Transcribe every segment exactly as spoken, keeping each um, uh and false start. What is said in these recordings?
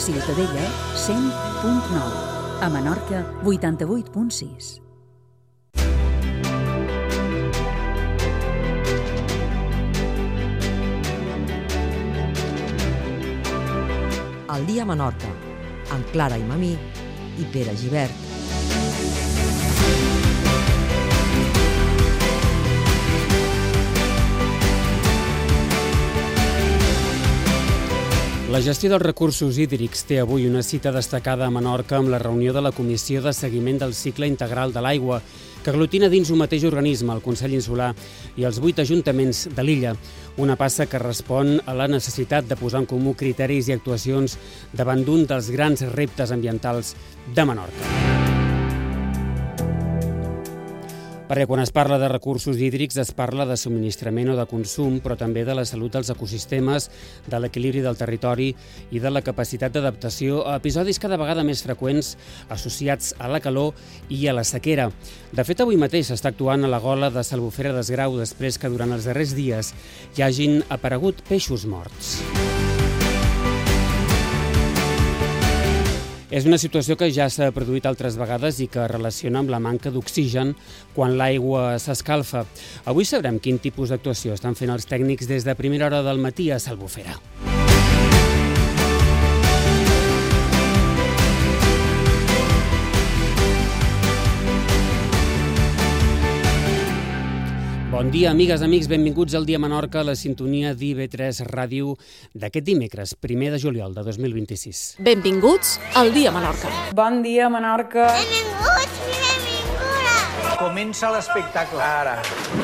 Ciutadella, cent punt nou. A Menorca, vuitanta-vuit punt sis. El dia a Menorca, amb Clara i Mamí i Pere Gibert. La gestió dels recursos hídrics té avui una cita destacada a Menorca amb la reunió de la Comissió de Seguiment del Cicle Integral de l'Aigua, que aglutina dins un mateix organisme el Consell Insular i els vuit ajuntaments de l'illa. Una passa que respon a la necessitat de posar en comú criteris i actuacions davant d'un dels grans reptes ambientals de Menorca. Perquè quan es parla de recursos hídrics es parla de subministrament o de consum, però també de la salut dels ecosistemes, de l'equilibri del territori i de la capacitat d'adaptació a episodis cada vegada més freqüents associats a la calor i a la sequera. De fet, avui mateix s'està actuant a la gola de s'Albufera d'Esgrau després que durant els darrers dies hi hagin aparegut peixos morts. És una situació que ja s'ha produït altres vegades i que es relaciona amb la manca d'oxigen quan l'aigua s'escalfa. Avui sabrem quin tipus d'actuació estan fent els tècnics des de primera hora del matí a s'Albufera. Bon dia, amigues, amics, benvinguts al Dia Menorca a la sintonia d'I V tres Ràdio d'aquest dimecres, primer de juliol de dos mil vint-i-sis. Benvinguts al Dia Menorca. Bon dia, Menorca. Benvinguts, benvinguda. Comença l'espectacle, ara.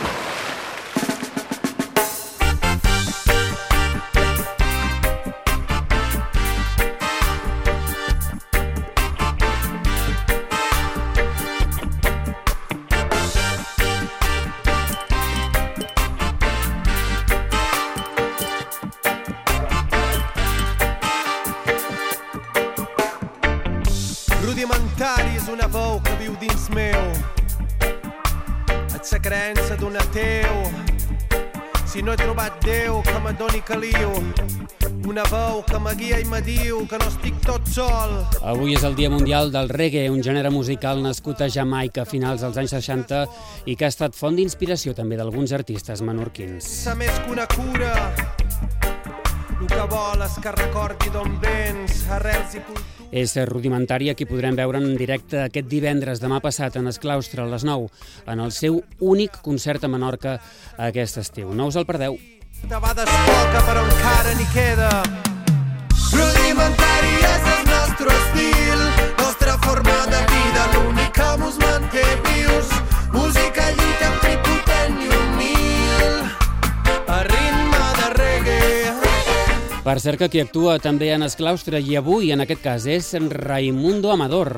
Rudimentari és una veu que viu dins meu. És la creença d'un ateu. Si no he trobat Déu, que me doni caliu. Una veu que me guia i me diu que no estic tot sol. Avui és el Dia Mundial del Reggae, un gènere musical nascut a Jamaica a finals dels anys seixanta i que ha estat font d'inspiració també d'alguns artistes menorquins. Sa més que una cura. El que vol és que recordi d'on vens, arrels i cultura. És rudimentari, aquí podrem veure en directe aquest divendres, demà passat, en Esclaustre, a les nou, en el seu únic concert a Menorca aquest estiu. No us el perdeu. De vegades poca, però encara n'hi queda. Rudimentari és el nostre estil, nostra forma de vida, l'únic que mos manté vius. Música lluita tripotent i humil, a ritme de reggae. Per cert que qui actua també en Esclaustre i avui, en aquest cas, és Raimundo Amador.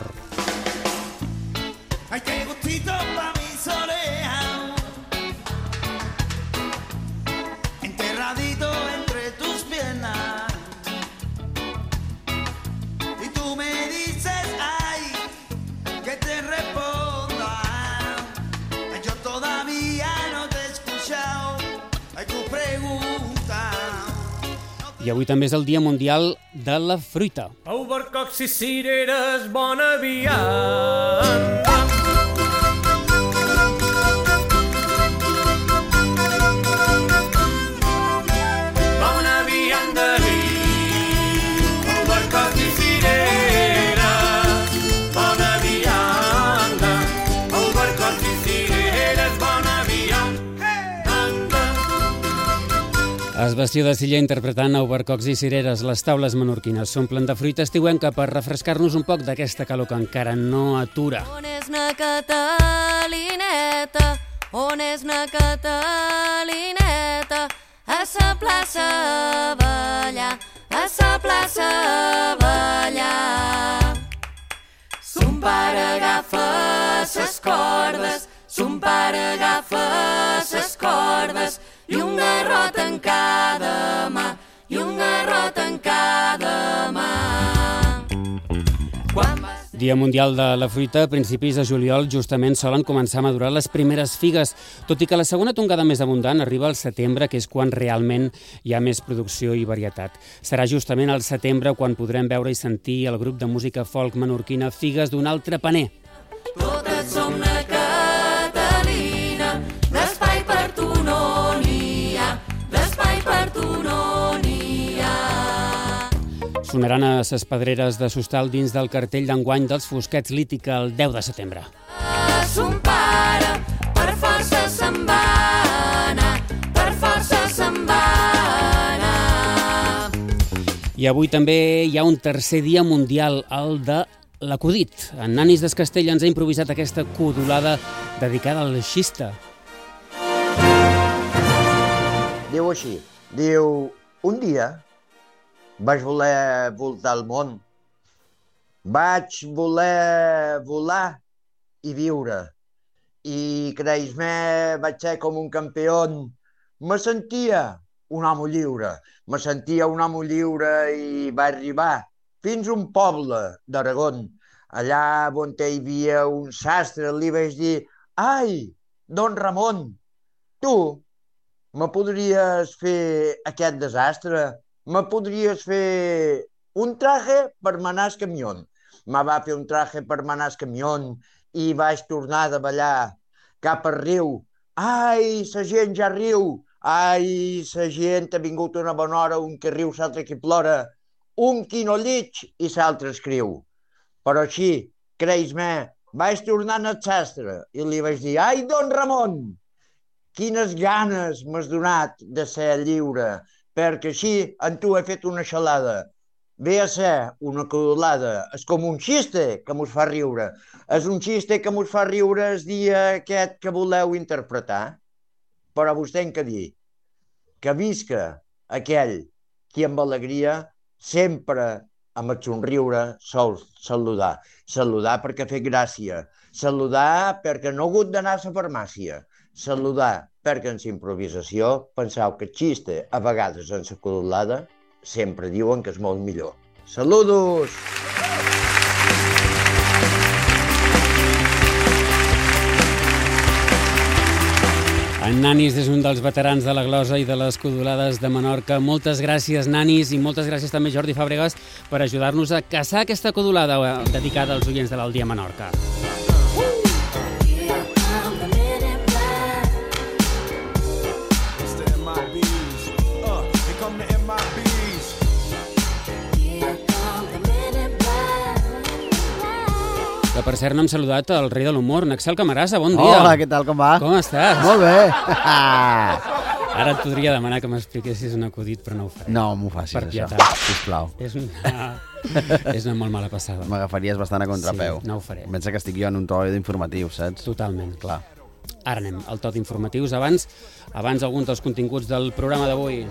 Ay, qué gustito pa' mis orejas, enterradito entre tus piernas, y tú me dices, ay, que te responda, ay, yo todavía no te he escuchado, ay, tu pregunta. I avui també és el Dia Mundial de la Fruita. Albercocs i cireres, bona vianda. Bona vianda, albercocs i cireres, bona vianda. Albercocs i cireres, bona vianda. Esbastió de Silla interpretant Albercocs i cireres. Les taules menorquines s'omplen de fruita estiuenca per refrescar-nos un poc d'aquesta calor que encara no atura. On és na Catalineta? On és na Catalineta? A sa plaça ballar, a sa plaça ballar. Son pare agafa ses cordes, son pare agafa ses cordes, i un garrot en cada mà, i un garrot en cada mà. Quan vas Dia Mundial de la Fruita, a principis de juliol justament solen començar a madurar les primeres figues, tot i que la segona tongada més abundant arriba al setembre, que és quan realment hi ha més producció i varietat. Serà justament al setembre quan podrem veure i sentir el grup de música folk menorquina Figues d'un altre paner. Totes som una Catalina, d'espai per tu no n'hi ha, d'espai per tu no n'hi ha. Sonaran a ses pedreres de Sostal dins del cartell d'enguany dels Fosquets Lítica el deu de setembre. Son pare, per força se'n va anar, per força se'n va anar. I avui també hi ha un tercer dia mundial, el de l'acudit. En Nanis des Castell ens ha improvisat aquesta codolada dedicada al xista. Diu així, diu, un dia vaig voler voltar el món, vaig voler volar i viure, i cregues-me, vaig ser com un campió, me sentia un home lliure, me sentia un home lliure i va arribar fins a un poble d'Aragó. Allà on hi havia un sastre, li vaig dir, ai, don Ramon, tu me podries fer aquest desastre? Me podries fer un traje per manar el camió. Me va fer un traje per manar el camió i vaig tornar de ballar cap al riu. Ai, la gent ja riu. Ai, la gent ha vingut una bona hora, un que riu, l'altre que plora, un qui no llig i l'altre escriu. Però així, cregues-me, vaig tornar al sastre i li vaig dir, ai, don Ramon, quines ganes m'has donat de ser lliure, perquè així en tu he fet una xalada. Ve a ser una codolada. És com un xiste que mos fa riure. És un xiste que mos fa riure el dia aquest que voleu interpretar. Però vos tenc que dir que visca aquell qui amb alegria sempre amb el somriure sol saludar. Saludar perquè ha fet gràcia. Saludar perquè no ha hagut d'anar a la farmàcia. Saludar perquè en la improvisació penseu que el xiste, a vegades en la codolada, sempre diuen que és molt millor. Saludos! En Nanis és un dels veterans de la glosa i de les codolades de Menorca. Moltes gràcies, Nanis, i moltes gràcies també, Jordi Fàbregas, per ajudar-nos a caçar aquesta codolada dedicada als oients de l'Aldia Menorca. Que per cert no hem saludat el rei de l'humor, Naxel Camarasa, bon dia. Hola, què tal, com va? Com estàs? Molt bé. Ara et podria demanar que m'expliquessis un acudit, però no ho faré. No m'ho facis, per això, pietat. sisplau. És una... és una molt mala passada. M'agafaries bastant a contrapeu. Sí, no ho faré. Pensa que estic jo en un to d'informatiu, saps? Totalment. Clar. Ara anem al tot d'informatius. Abans, abans alguns dels continguts del programa d'avui.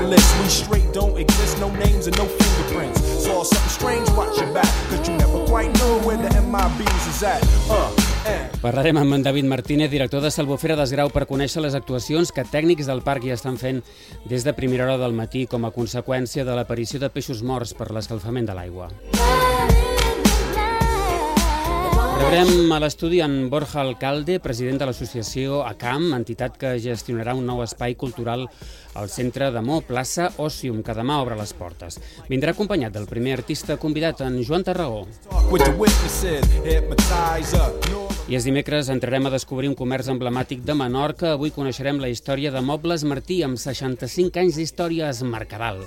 Parlarem amb en David Martínez, director de Salvofera d'Esgrau, per conèixer les actuacions que tècnics del parc hi estan fent des de primera hora del matí com a conseqüència de l'aparició de peixos morts per l'escalfament de l'aigua. Rebrem a l'estudi en Borja Alcalde, president de l'associació ACAM, entitat que gestionarà un nou espai cultural al centre de Mo, plaça Òcium, que demà obre les portes. Vindrà acompanyat del primer artista convidat, en Joan Tarragó. I és dimecres, entrarem a descobrir un comerç emblemàtic de Menorca. Avui coneixerem la història de Mobles Martí, amb seixanta-cinc anys d'història a Es Mercadal.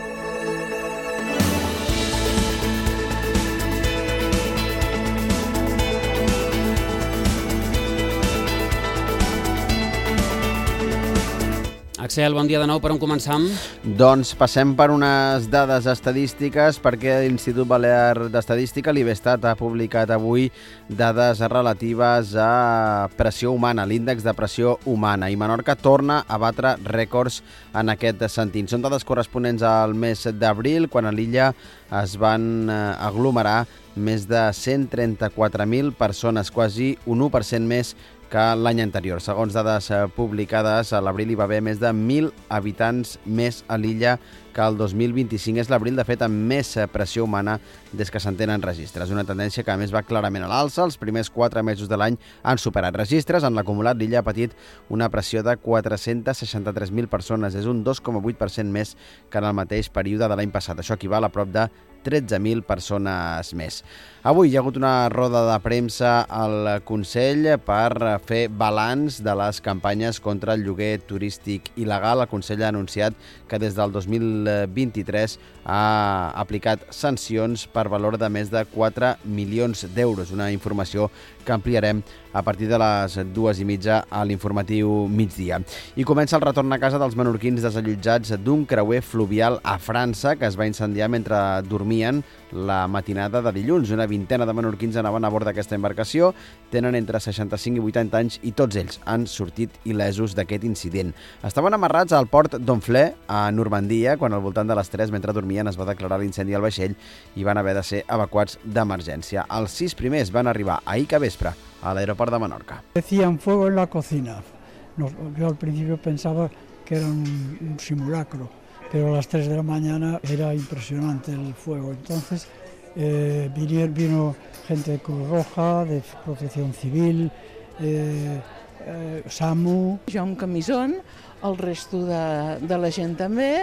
Axel, bon dia de nou. Per on començam? Doncs passem per unes dades estadístiques, perquè l'Institut Balear d'Estadística, l'Ibestat, ha publicat avui dades relatives a pressió humana, l'índex de pressió humana, i Menorca torna a batre rècords en aquest sentit. Són dades corresponents al mes d'abril, quan a l'illa es van aglomerar més de cent trenta-quatre mil persones, quasi un u per cent més que l'any anterior. Segons dades publicades, a l'abril hi va haver més de mil habitants més a l'illa que el dos mil vint-i-cinc. És l'abril, de fet, amb més pressió humana des que s'entenen registres. Una tendència que, a més, va clarament a l'alça. Els primers quatre mesos de l'any han superat registres. En l'acumulat, l'illa ha patit una pressió de quatre-cents seixanta-tres mil persones. És un dos coma vuit per cent més que en el mateix període de l'any passat. Això equival a prop de tretze mil persones més. Avui hi ha hagut una roda de premsa al Consell per fer balanç de les campanyes contra el lloguer turístic il·legal. El Consell ha anunciat que des del dos mil vint-i-tres ha aplicat sancions per valor de més de quatre milions d'euros. Una informació que ampliarem a partir de les dues i mitja a l'informatiu migdia. I comença el retorn a casa dels menorquins desallotjats d'un creuer fluvial a França que es va incendiar mentre dormien la matinada de dilluns. Una vintena de menorquins anaven a bord d'aquesta embarcació, tenen entre seixanta-cinc i vuitanta anys i tots ells han sortit il·lesos d'aquest incident. Estaven amarrats al port d'Honfleur, a Normandia, quan al voltant de les tres, mentre dormien, es va declarar l'incendi al vaixell i van haver de ser evacuats d'emergència. Els sis primers van arribar ahir que vespre a l'aeroport de Menorca. Decían fuego en la cocina. No, yo al principio pensaba que era un, un simulacro, pero a las tres de la mañana era impresionante el fuego. Entonces eh, vino, vino gente de Cruz Roja, de Protección Civil, eh, eh, SAMU. Jo amb camisón, el resto de, de la gent també,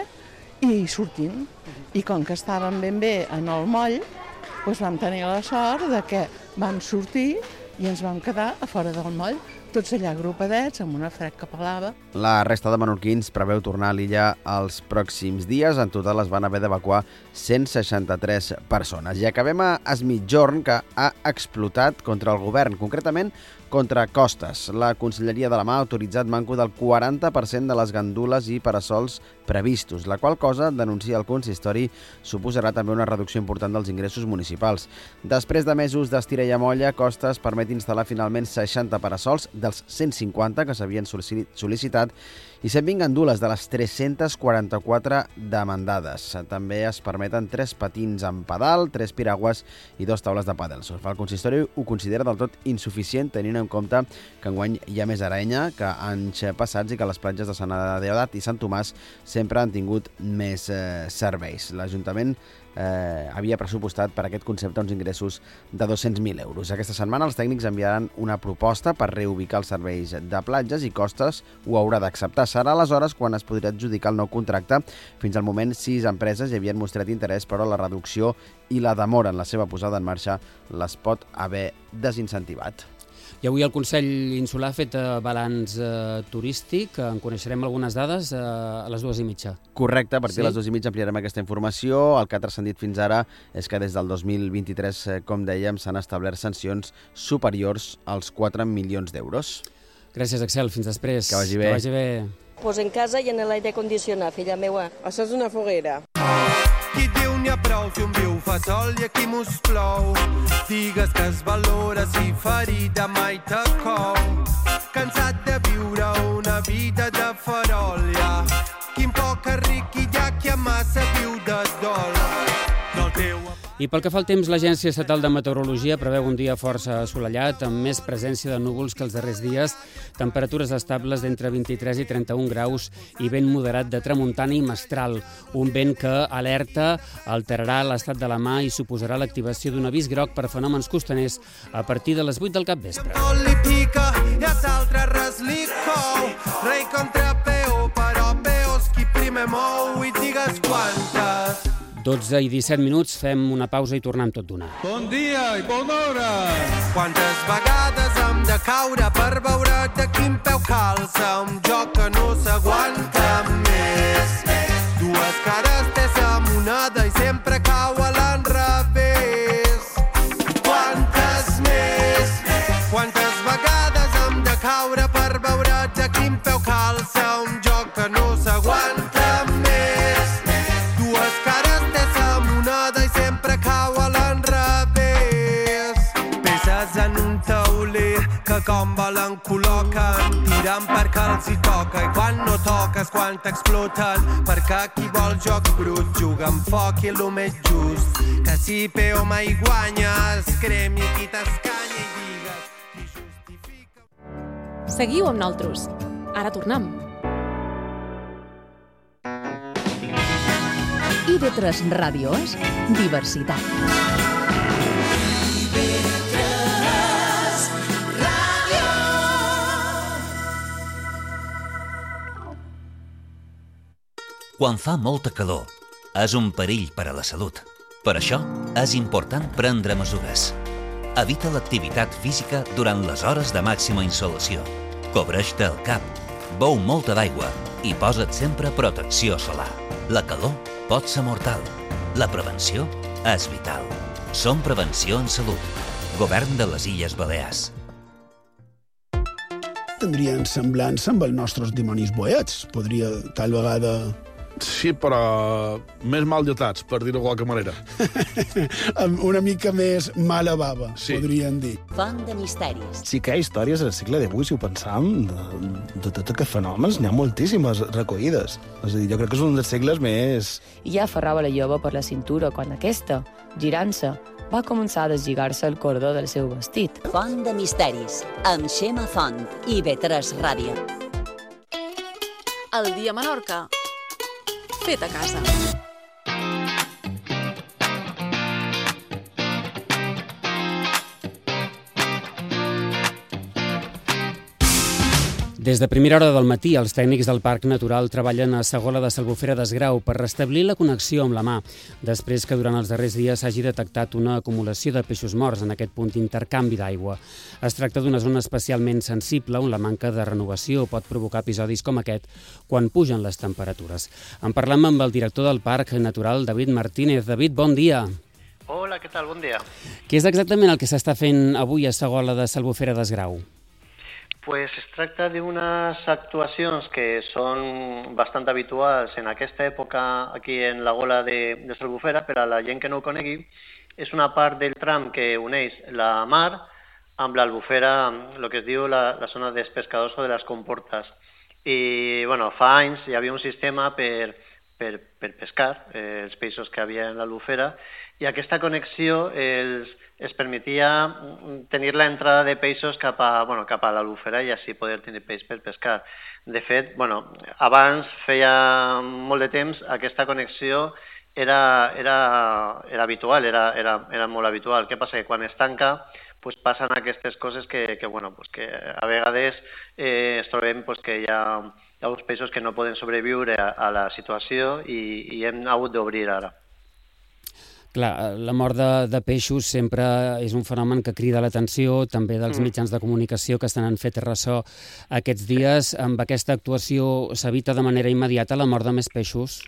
i sortint. I com que estàvem ben bé en el moll, doncs vam tenir la sort de que vam sortir i ens vam quedar a fora del moll, tots allà agrupadets, amb una fred que pelava. La resta de menorquins preveu tornar a l'illa els pròxims dies. En total es van haver d'evacuar cent seixanta-tres persones. I acabem a Es Migjorn, que ha explotat contra el govern, concretament contra Costes. La Conselleria de la Mà ha autoritzat manco del quaranta per cent de les gandules i parasols previstos, la qual cosa, denuncia el consistori, suposarà també una reducció important dels ingressos municipals. Després de mesos d'estira i amolla, Costes permet instal·lar finalment seixanta parasols dels cent cinquanta que s'havien sol·licitat i cent vint gandules de les tres-centes quaranta-quatre demandades. També es permeten tres patins amb pedal, tres piragües i dos taules de pàdel surf. El consistori ho considera del tot insuficient, tenint en compte que enguany hi ha més arenya que anys passats i que les platges de Sant Adeodat i Sant Tomàs sempre han tingut més eh, serveis. L'Ajuntament eh, havia pressupostat per aquest concepte uns ingressos de dos-cents mil euros. Aquesta setmana els tècnics enviaran una proposta per reubicar els serveis de platges i Costes ho haurà d'acceptar. Serà aleshores quan es podrà adjudicar el nou contracte. Fins al moment, sis empreses hi havien mostrat interès, però la reducció i la demora en la seva posada en marxa les pot haver desincentivat. I avui el Consell Insular ha fet balanç eh, turístic. En coneixerem algunes dades eh, a les dues i mitja. Correcte, a partir sí? de les dues i mitja ampliarem aquesta informació. El que ha transcendit fins ara és que des del dos mil vint-i-tres, eh, com dèiem, s'han establert sancions superiors als quatre milions d'euros. Gràcies, Axel. Fins després. Que vagi bé. Que vagi bé. Pues en casa i en l'aire condicionat, filla meua. Això és una foguera. Qui diu n'hi ha prou si un viu fa sol i aquí mos plou. Digues que es valora si ferida mai te cou. Cansat de viure una vida de farol, ja. Quin poc ric i ja qui massa viu de dol. Del teu... I pel que fa al temps, l'Agència Estatal de Meteorologia preveu un dia força assolellat, amb més presència de núvols que els darrers dies, temperatures estables d'entre vint-i-tres i trenta-un graus i vent moderat de tramuntana i mestral. Un vent que, alerta, alterarà l'estat de la mà i suposarà l'activació d'un avís groc per fenòmens costaners a partir de les vuit del capvespre. Li pica i a l'altre res li cou. Rei contra peó, però peós qui primer mou i digues quantes. dotze i disset minuts, fem una pausa i tornem tot d'una. Bon dia i bona hora! Quantes vegades hem de caure per veure de quin peu calça un joc que no s'aguanta més. Dues cares té sa moneda i sempre cau a l'enrevés. Quantes més? Quantes vegades hem de caure per veure de quin peu calça un joc que no s'aguanta més. Dues cares i sempre cau a l'enrevés. Peces en un tauler que com volen col·loquen, tirant perquè els hi toca i quan no toques quan t'exploten, perquè qui vol joc brut juga amb foc i el més just, que si peó mai guanya es cremi qui t'escanya i digues qui justifica. Seguiu amb nosaltres. Ara tornem. I V tres Ràdio és diversitat. Quan fa molta calor, és un perill per a la salut. Per això, és important prendre mesures. Evita l'activitat física durant les hores de màxima insolació. Cobreix-te el cap, beu molta d'aigua i posa't sempre protecció solar. La calor pot ser mortal. La prevenció és vital. Som Prevenció en Salut. Govern de les Illes Balears. Tindrien semblança amb els nostres dimonis boets. Podria, tal vegada... Sí, però més mal dotats, per dir-ho de qualque manera. Amb una mica més mala bava, sí. Podrien dir. Font de misteris. Sí que hi ha històries al segle divuit, si ho pensam, de, de tot aquests fenòmens, n'hi ha moltíssimes recollides. És a dir, jo crec que és un dels segles més... I ja aferrava la jove per la cintura quan aquesta, girant-se, va començar a deslligar-se el cordó del seu vestit. Font de misteris, amb Xema Font i V tres Ràdio. El dia a Menorca. Fet a casa. Des de primera hora del matí, els tècnics del Parc Natural treballen a Segola de Salbufera d'Esgrau per restablir la connexió amb la mar, després que durant els darrers dies s'hagi detectat una acumulació de peixos morts en aquest punt d'intercanvi d'aigua. Es tracta d'una zona especialment sensible on la manca de renovació pot provocar episodis com aquest quan pugen les temperatures. En parlem amb el director del Parc Natural, David Martínez. David, bon dia. Hola, què tal? Bon dia. Què és exactament el que s'està fent avui a Segola de Salbufera d'Esgrau? Pues es tracta d'unes actuacions que són bastant habituals en aquesta època aquí en la gola de, de Salbufera. Per a la gent que no ho conegui, és una part del tram que uneix la mar amb l'Albufera, el que es diu la, la zona dels pescadors o de les comportes. I bueno, fa anys hi havia un sistema per, per, per pescar eh, els peixos que havia en l'Albufera, i aquesta connexió els, es permetia tenir l'entrada de peixos cap a, bueno, cap a l'Albufera i així poder tenir peix per pescar. De fet, bueno, abans feia molt de temps aquesta connexió era, era, era habitual, era, era, era molt habitual. Què passa? Que quan es tanca pues passen aquestes coses que, que, bueno, pues que a vegades eh, es trobem pues que hi ha, hi ha uns peixos que no poden sobreviure a, a la situació i, i hem hagut d'obrir ara. Clar, la mort de, de peixos sempre és un fenomen que crida l'atenció també dels mm. mitjans de comunicació que estan en fet ressò aquests dies. Amb aquesta actuació s'evita de manera immediata la mort de més peixos?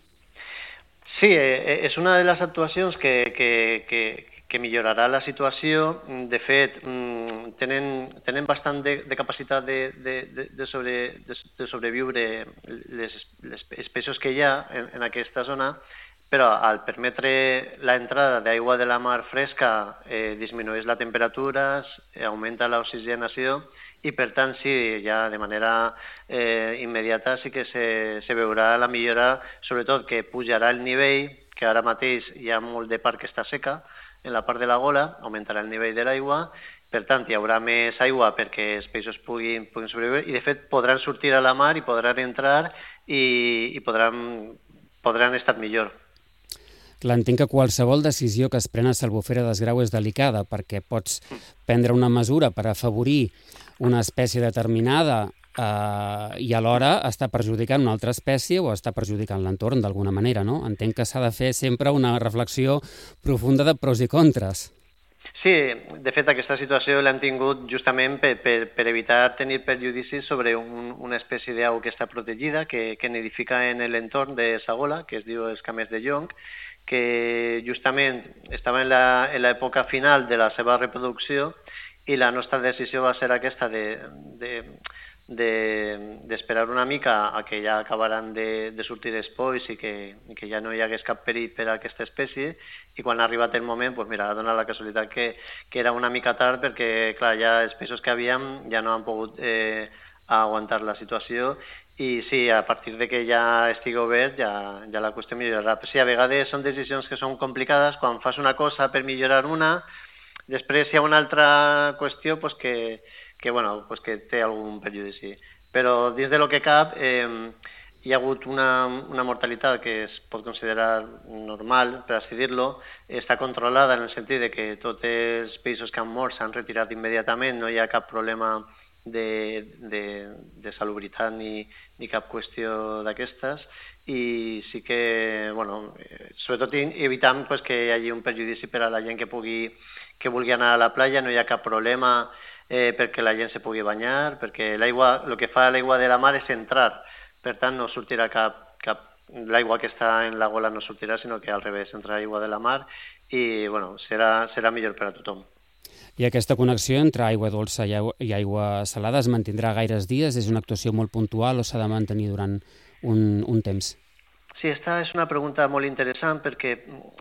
Sí, eh, és una de les actuacions que, que, que, que millorarà la situació. De fet, tenen, tenen bastant de, de capacitat de, de, de, sobre, de, de sobreviure les, les, els peixos que hi ha en, en aquesta zona, però al permetre la entrada d'aigua de la mar fresca eh, disminueix la temperatura, eh, augmenta l'oxigenació i per tant sí, ja de manera eh, immediata sí que se, se veurà la millora, sobretot que pujarà el nivell, que ara mateix hi ha molt de part que està seca en la part de la gola, augmentarà el nivell de l'aigua, per tant hi haurà més aigua perquè els peixos puguin, puguin sobreviure i de fet podran sortir a la mar i podran entrar i, i podran, podran estar millor. Clar, entenc que qualsevol decisió que es pren a Salbufera d'Esgrau és delicada perquè pots prendre una mesura per afavorir una espècie determinada eh, i alhora està perjudicant una altra espècie o està perjudicant l'entorn d'alguna manera, no? Entenc que s'ha de fer sempre una reflexió profunda de pros i contres. Sí, de fet aquesta situació l'hem tingut justament per, per, per evitar tenir perjudicis sobre un, una espècie d'au que està protegida, que, que nidifica en l'entorn de Sagola, que es diu escamers de jonc, que justament estava en l'època final de la seva reproducció i la nostra decisió va ser aquesta de, de, de, d'esperar una mica a que ja acabaran de, de sortir els polls i que, i que ja no hi hagués cap perill per a aquesta espècie, i quan ha arribat el moment, pues mira, ha donat la casualitat que, que era una mica tard perquè clar, ja els peixos que havíem ja no han pogut eh, aguantar la situació. I sí, a partir de que ja estigui obert, ja, ja la qüestió millorarà. Però sí, a vegades són decisions que són complicades. Quan fas una cosa per millorar una, després hi ha una altra qüestió pues, que, que, bueno, pues que té algun perjudici. Però dins de lo que cap eh, hi ha hagut una, una mortalitat que es pot considerar normal, per així dir-lo, està controlada en el sentit de que tots els peixos que han mort s'han retirat immediatament, no hi ha cap problema de, de, de salubritat ni, ni cap qüestió d'aquestes, i sí que, bueno, sobretot evitant pues, que hi hagi un perjudici per a la gent que pugui que vulgui anar a la platja, no hi ha cap problema eh, perquè la gent se pugui banyar, perquè l'aigua, el que fa l'aigua de la mar és entrar, per tant no sortirà cap, cap l'aigua que està en la gola no sortirà, sinó que al revés, entrarà aigua de la mar i bueno, serà, serà millor per a tothom. I aquesta connexió entre aigua dolça i aigua, i aigua salada es mantindrà gaires dies? És una actuació molt puntual o s'ha de mantenir durant un, un temps? Sí, aquesta és una pregunta molt interessant perquè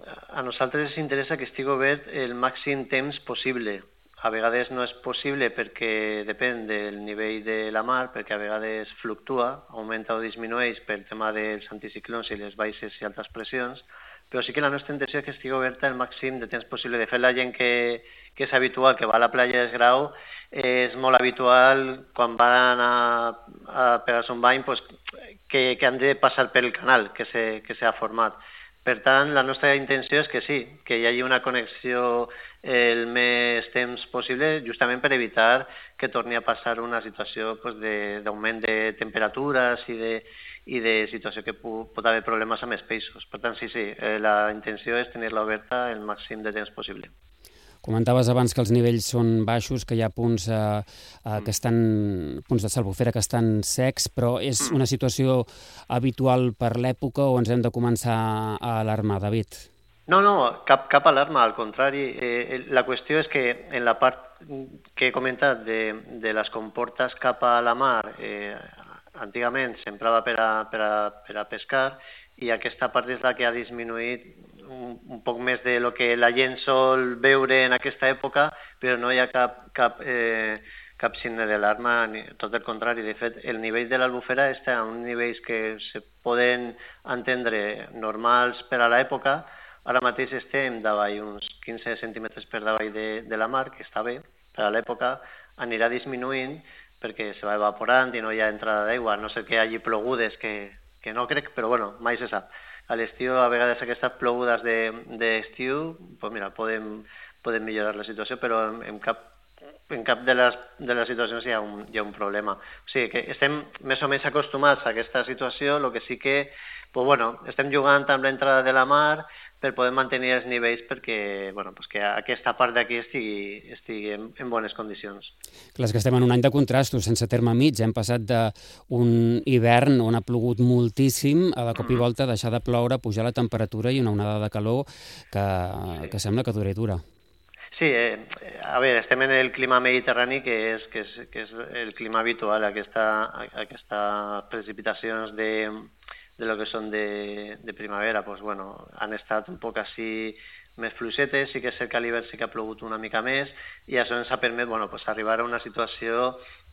a nosaltres ens interessa que estigui obert el màxim temps possible. A vegades no és possible perquè depèn del nivell de la mar, perquè a vegades fluctua, augmenta o disminueix pel tema dels anticiclons i les baixes i altes pressions, però sí que la nostra intenció és que estigui oberta el màxim de temps possible. De fet, la gent que, que és habitual, que va a la platja d'Esgrau, és molt habitual quan van a, a pegar-se un bany pues, que, que han de passar pel canal que s'ha format. Per tant, la nostra intenció és que sí, que hi hagi una connexió el més temps possible, justament per evitar que torni a passar una situació pues, d'augment de, de temperatures i de, i de situació que pot, pot haver problemes amb els peixos. Per tant, sí, sí, eh, la intenció és tenir-la oberta el màxim de temps possible. Comentaves abans que els nivells són baixos, que hi ha punts, eh, eh, que estan, punts de s'Albufera que estan secs, però és una situació habitual per l'època o ens hem de començar a alarmar, David? No, no, cap, cap alarma, al contrari. Eh, la qüestió és que en la part que he comentat de, de les comportes cap a la mar, eh, antigament s'emprava per a, per a, per a pescar i aquesta part és la que ha disminuït un, un poc més de lo que la gent sol veure en aquesta època, però no hi ha cap, cap, eh, cap signe d'alarma, tot el contrari. De fet, el nivell de l'Albufera està a uns nivells que se poden entendre normals per a l'època. Ara mateix estem davall uns quinze centímetres per davall de, de la mar, que està bé, per a l'època anirà disminuint perquè se va evaporant i no hi ha entrada d'aigua, a no ser que hi hagi plogudes, que, que no crec, però bueno, mai se sap. A l'estiu, a vegades aquestes plogudes d'estiu, de, pues mira, poden, poden millorar la situació, però en, en cap, en cap de, les, de les situacions hi ha, un, hi ha un problema. O sigui que estem més o menys acostumats a aquesta situació, el que sí que pues bueno, estem jugant amb l'entrada de la mar per poder mantenir els nivells perquè bueno, pues que aquesta part d'aquí estigui, estigui en, en bones condicions. Clar, és que estem en un any de contrastos, sense terme mig. Hem passat d'un hivern on ha plogut moltíssim a de cop i volta deixar de ploure, pujar la temperatura i una onada de calor que, sí. que sembla que dura i dura. Sí, eh, a veure, estem en el clima mediterrani, que és, que és, que és el clima habitual, aquesta, aquestes precipitacions de, de lo que són de, de primavera, pues, bueno, han estat un poc així més fluixetes, sí que és cert que a l'hivern sí que ha plogut una mica més, i això ens ha permès bueno, pues, arribar a una situació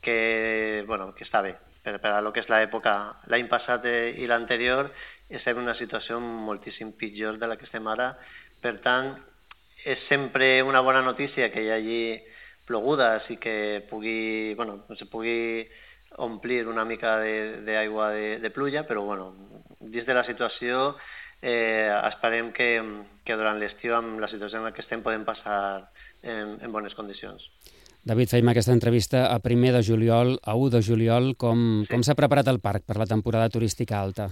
que, bueno, que està bé, per, per a lo que és l'època. L'any passat i l'anterior estem en una situació moltíssim pitjor de la que estem ara, per tant, és sempre una bona notícia que hi hagi plogudes i que pugui, bueno, se pugui omplir una mica d'aigua de, de, de pluja, però bueno, dins de la situació eh, esperem que, que durant l'estiu, amb la situació en la que estem, podem passar en, en bones condicions. David, fèiem aquesta entrevista a primer de juliol, a u de juliol. Com, sí. com s'ha preparat el parc per la temporada turística alta?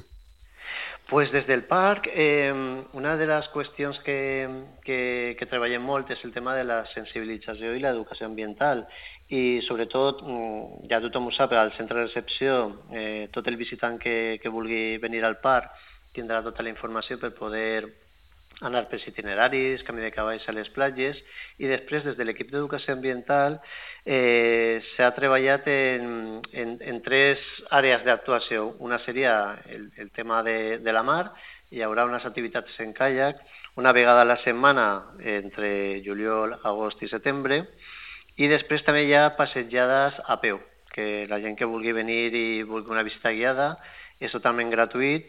Pues des del parc, eh, una de les qüestions que, que, que treballem molt és el tema de la sensibilització i l'educació ambiental. I sobretot, ja tothom ho sap, al centre de recepció, eh, tot el visitant que, que vulgui venir al parc tindrà tota la informació per poder anar pels itineraris, camí de cavalls a les platges, i després des de l'equip d'educació ambiental eh, s'ha treballat en, en, en tres àrees d'actuació. Una seria el, el tema de, de la mar, hi haurà unes activitats en caiac, una vegada a la setmana entre juliol, agost i setembre, i després també hi ha passejades a peu, que la gent que vulgui venir i vulgui una visita guiada és totalment gratuït,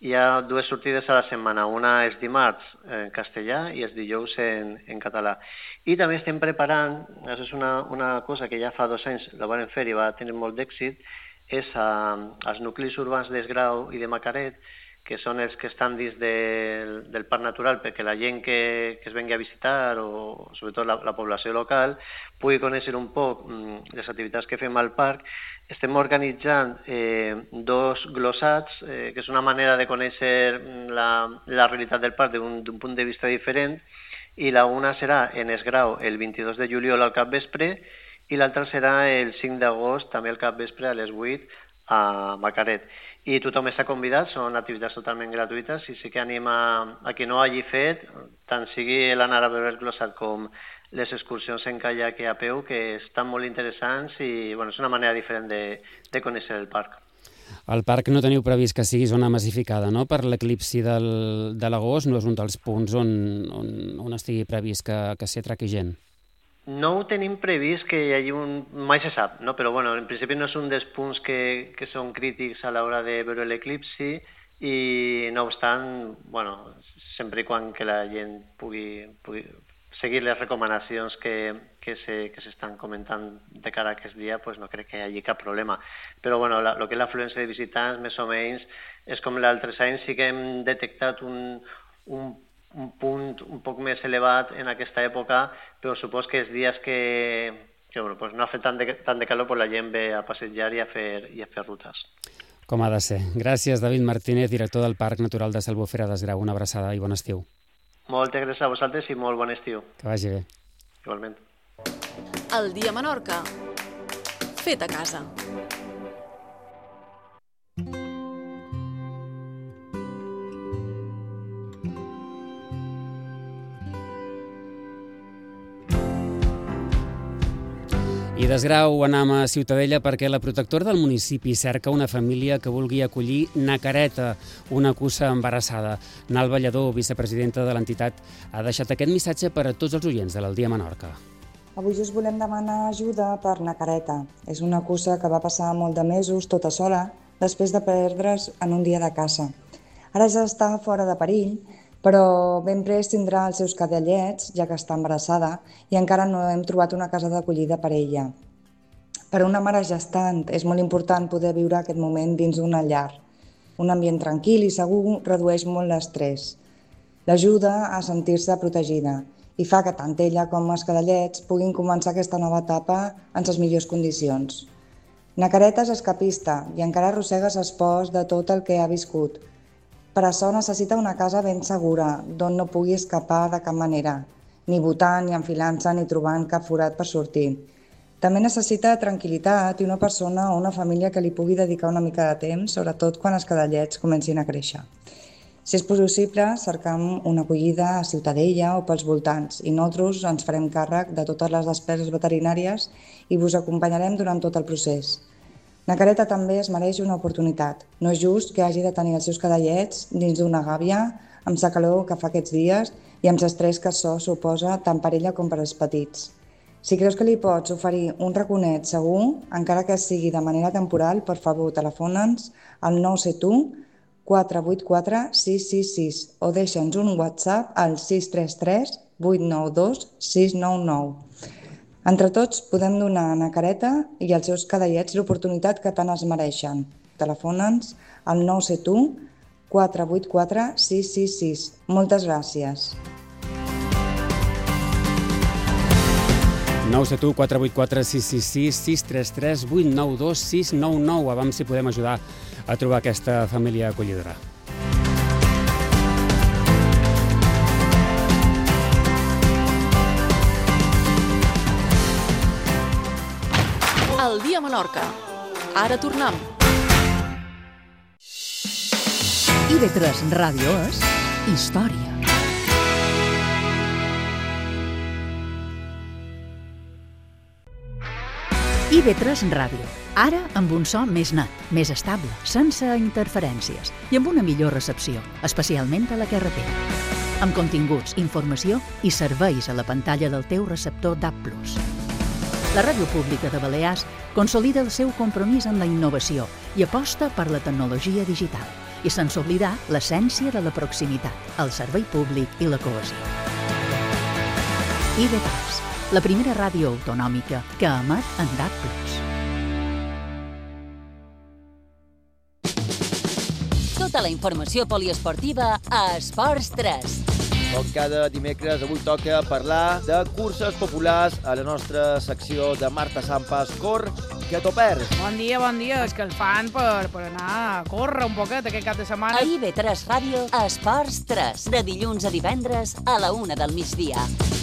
Hi ha dues sortides a la setmana. Una és dimarts en castellà i és dijous en, en català. I també estem preparant, això és una, una cosa que ja fa dos anys la van fer i va tenir molt d'èxit, és a, als nuclis urbans d'Esgrau i de Macaret, que són els que estan dins del, del parc natural perquè la gent que, que es vengui a visitar o sobretot la, la població local pugui conèixer un poc mm, les activitats que fem al parc. Estem organitzant eh, dos glossats, eh, que és una manera de conèixer la, la realitat del parc d'un punt de vista diferent, i la una serà en Esgrau el vint-i-dos de juliol al capvespre i l'altra serà el cinc d'agost també al capvespre a les vuit a Macaret. I tothom està convidat, són activitats totalment gratuïtes i sí que anima a qui no hagi fet, tant sigui l'anar a veure el glossat com les excursions en caiac i a peu, que estan molt interessants i bueno, és una manera diferent de, de conèixer el parc. El parc no teniu previst que sigui zona massificada, no? Per l'eclipsi del, de l'agost no és un dels punts on, on, on estigui previst que, que s'hi atraqui gent. No ho tenim previst que hi hagi un... mai se sap, no? Però bueno, en principi no és un dels punts que, que són crítics a l'hora de veure l'eclipsi i no obstant, bueno, sempre i quan que la gent pugui, pugui seguir les recomanacions que, que s'estan comentant de cara a aquest dia, pues no crec que hi hagi cap problema. Però bueno, la, lo que és l'afluència de visitants, més o menys, és com l'altres anys, sí que hem detectat un, un un punt un poc més elevat en aquesta època, però supos que els dies que, que bueno, pues no ha fet tant de, tant de calor, pues la gent ve a passejar i a fer, i a fer rutes. Com ha de ser. Gràcies, David Martínez, director del Parc Natural de s'Albufera d'Esgrau. Una abraçada i bon estiu. Moltes gràcies a vosaltres i molt bon estiu. Que vagi bé. Igualment. El dia a Menorca. Fet a casa. I d'Esgrau anem a Ciutadella perquè la protectora del municipi cerca una família que vulgui acollir Nacareta, una cussa embarassada. Nal Ballador, vicepresidenta de l'entitat, ha deixat aquest missatge per a tots els oients de l'Aldia Menorca. Avui us volem demanar ajuda per Nacareta. És una cussa que va passar molt de mesos tota sola després de perdre's en un dia de caça. Ara ja està fora de perill, però ben prest tindrà els seus cadellets, ja que està embarassada, i encara no hem trobat una casa d'acollida per ella. Per a una mare gestant és molt important poder viure aquest moment dins d'una llar. Un ambient tranquil i segur redueix molt l'estrès. L'ajuda a sentir-se protegida i fa que tant ella com els cadellets puguin començar aquesta nova etapa en les millors condicions. Nacareta és escapista i encara arrossega les pors de tot el que ha viscut. Per això necessita una casa ben segura, d'on no pugui escapar de cap manera, ni botant, ni enfilant-se, ni trobant cap forat per sortir. També necessita tranquil·litat i una persona o una família que li pugui dedicar una mica de temps, sobretot quan els cadellets comencin a créixer. Si és possible, cercam una acollida a Ciutadella o pels voltants i nosaltres ens farem càrrec de totes les despeses veterinàries i vos acompanyarem durant tot el procés. Nacareta també es mereix una oportunitat. No és just que hagi de tenir els seus cadellets dins d'una gàbia, amb la calor que fa aquests dies i amb l'estrès que això suposa tant per ella com per als petits. Si creus que li pots oferir un raconet segur, encara que sigui de manera temporal, per favor, telefona'ns al nou set u quatre vuit quatre sis sis sis o deixa'ns un WhatsApp al sis tres tres vuit nou dos sis nou nou. Entre tots podem donar a Nacareta i als seus cadellets l'oportunitat que tant es mereixen. Telefona'ns al nou set u quatre vuit quatre sis sis sis. Moltes gràcies. nou set u quatre vuit quatre sis sis sis sis tres tres vuit nou dos sis nou nou. A veure si podem ajudar a trobar aquesta família acollidora. El dia a Menorca. Ara tornem. I ve tres Ràdio és història. I ve tres Ràdio. Ara amb un so més net, més estable, sense interferències i amb una millor recepció, especialment a la carretera. Amb continguts, informació i serveis a la pantalla del teu receptor D A B plus. La Ràdio Pública de Balears consolida el seu compromís amb la innovació i aposta per la tecnologia digital i sense oblidar l'essència de la proximitat, el servei públic i la cohesió. I V tres, la primera ràdio autonòmica que emet en D A B plus. Tota la informació poliesportiva a Esports tres. Com cada dimecres, avui toca parlar de curses populars a la nostra secció de Marta Sampas. Cor, que t'ho perds. Bon dia, bon dia. És que el fan per, per anar a córrer un poquet aquest cap de setmana. A I V tres Ràdio, Esports tres, de dilluns a divendres a la una del migdia.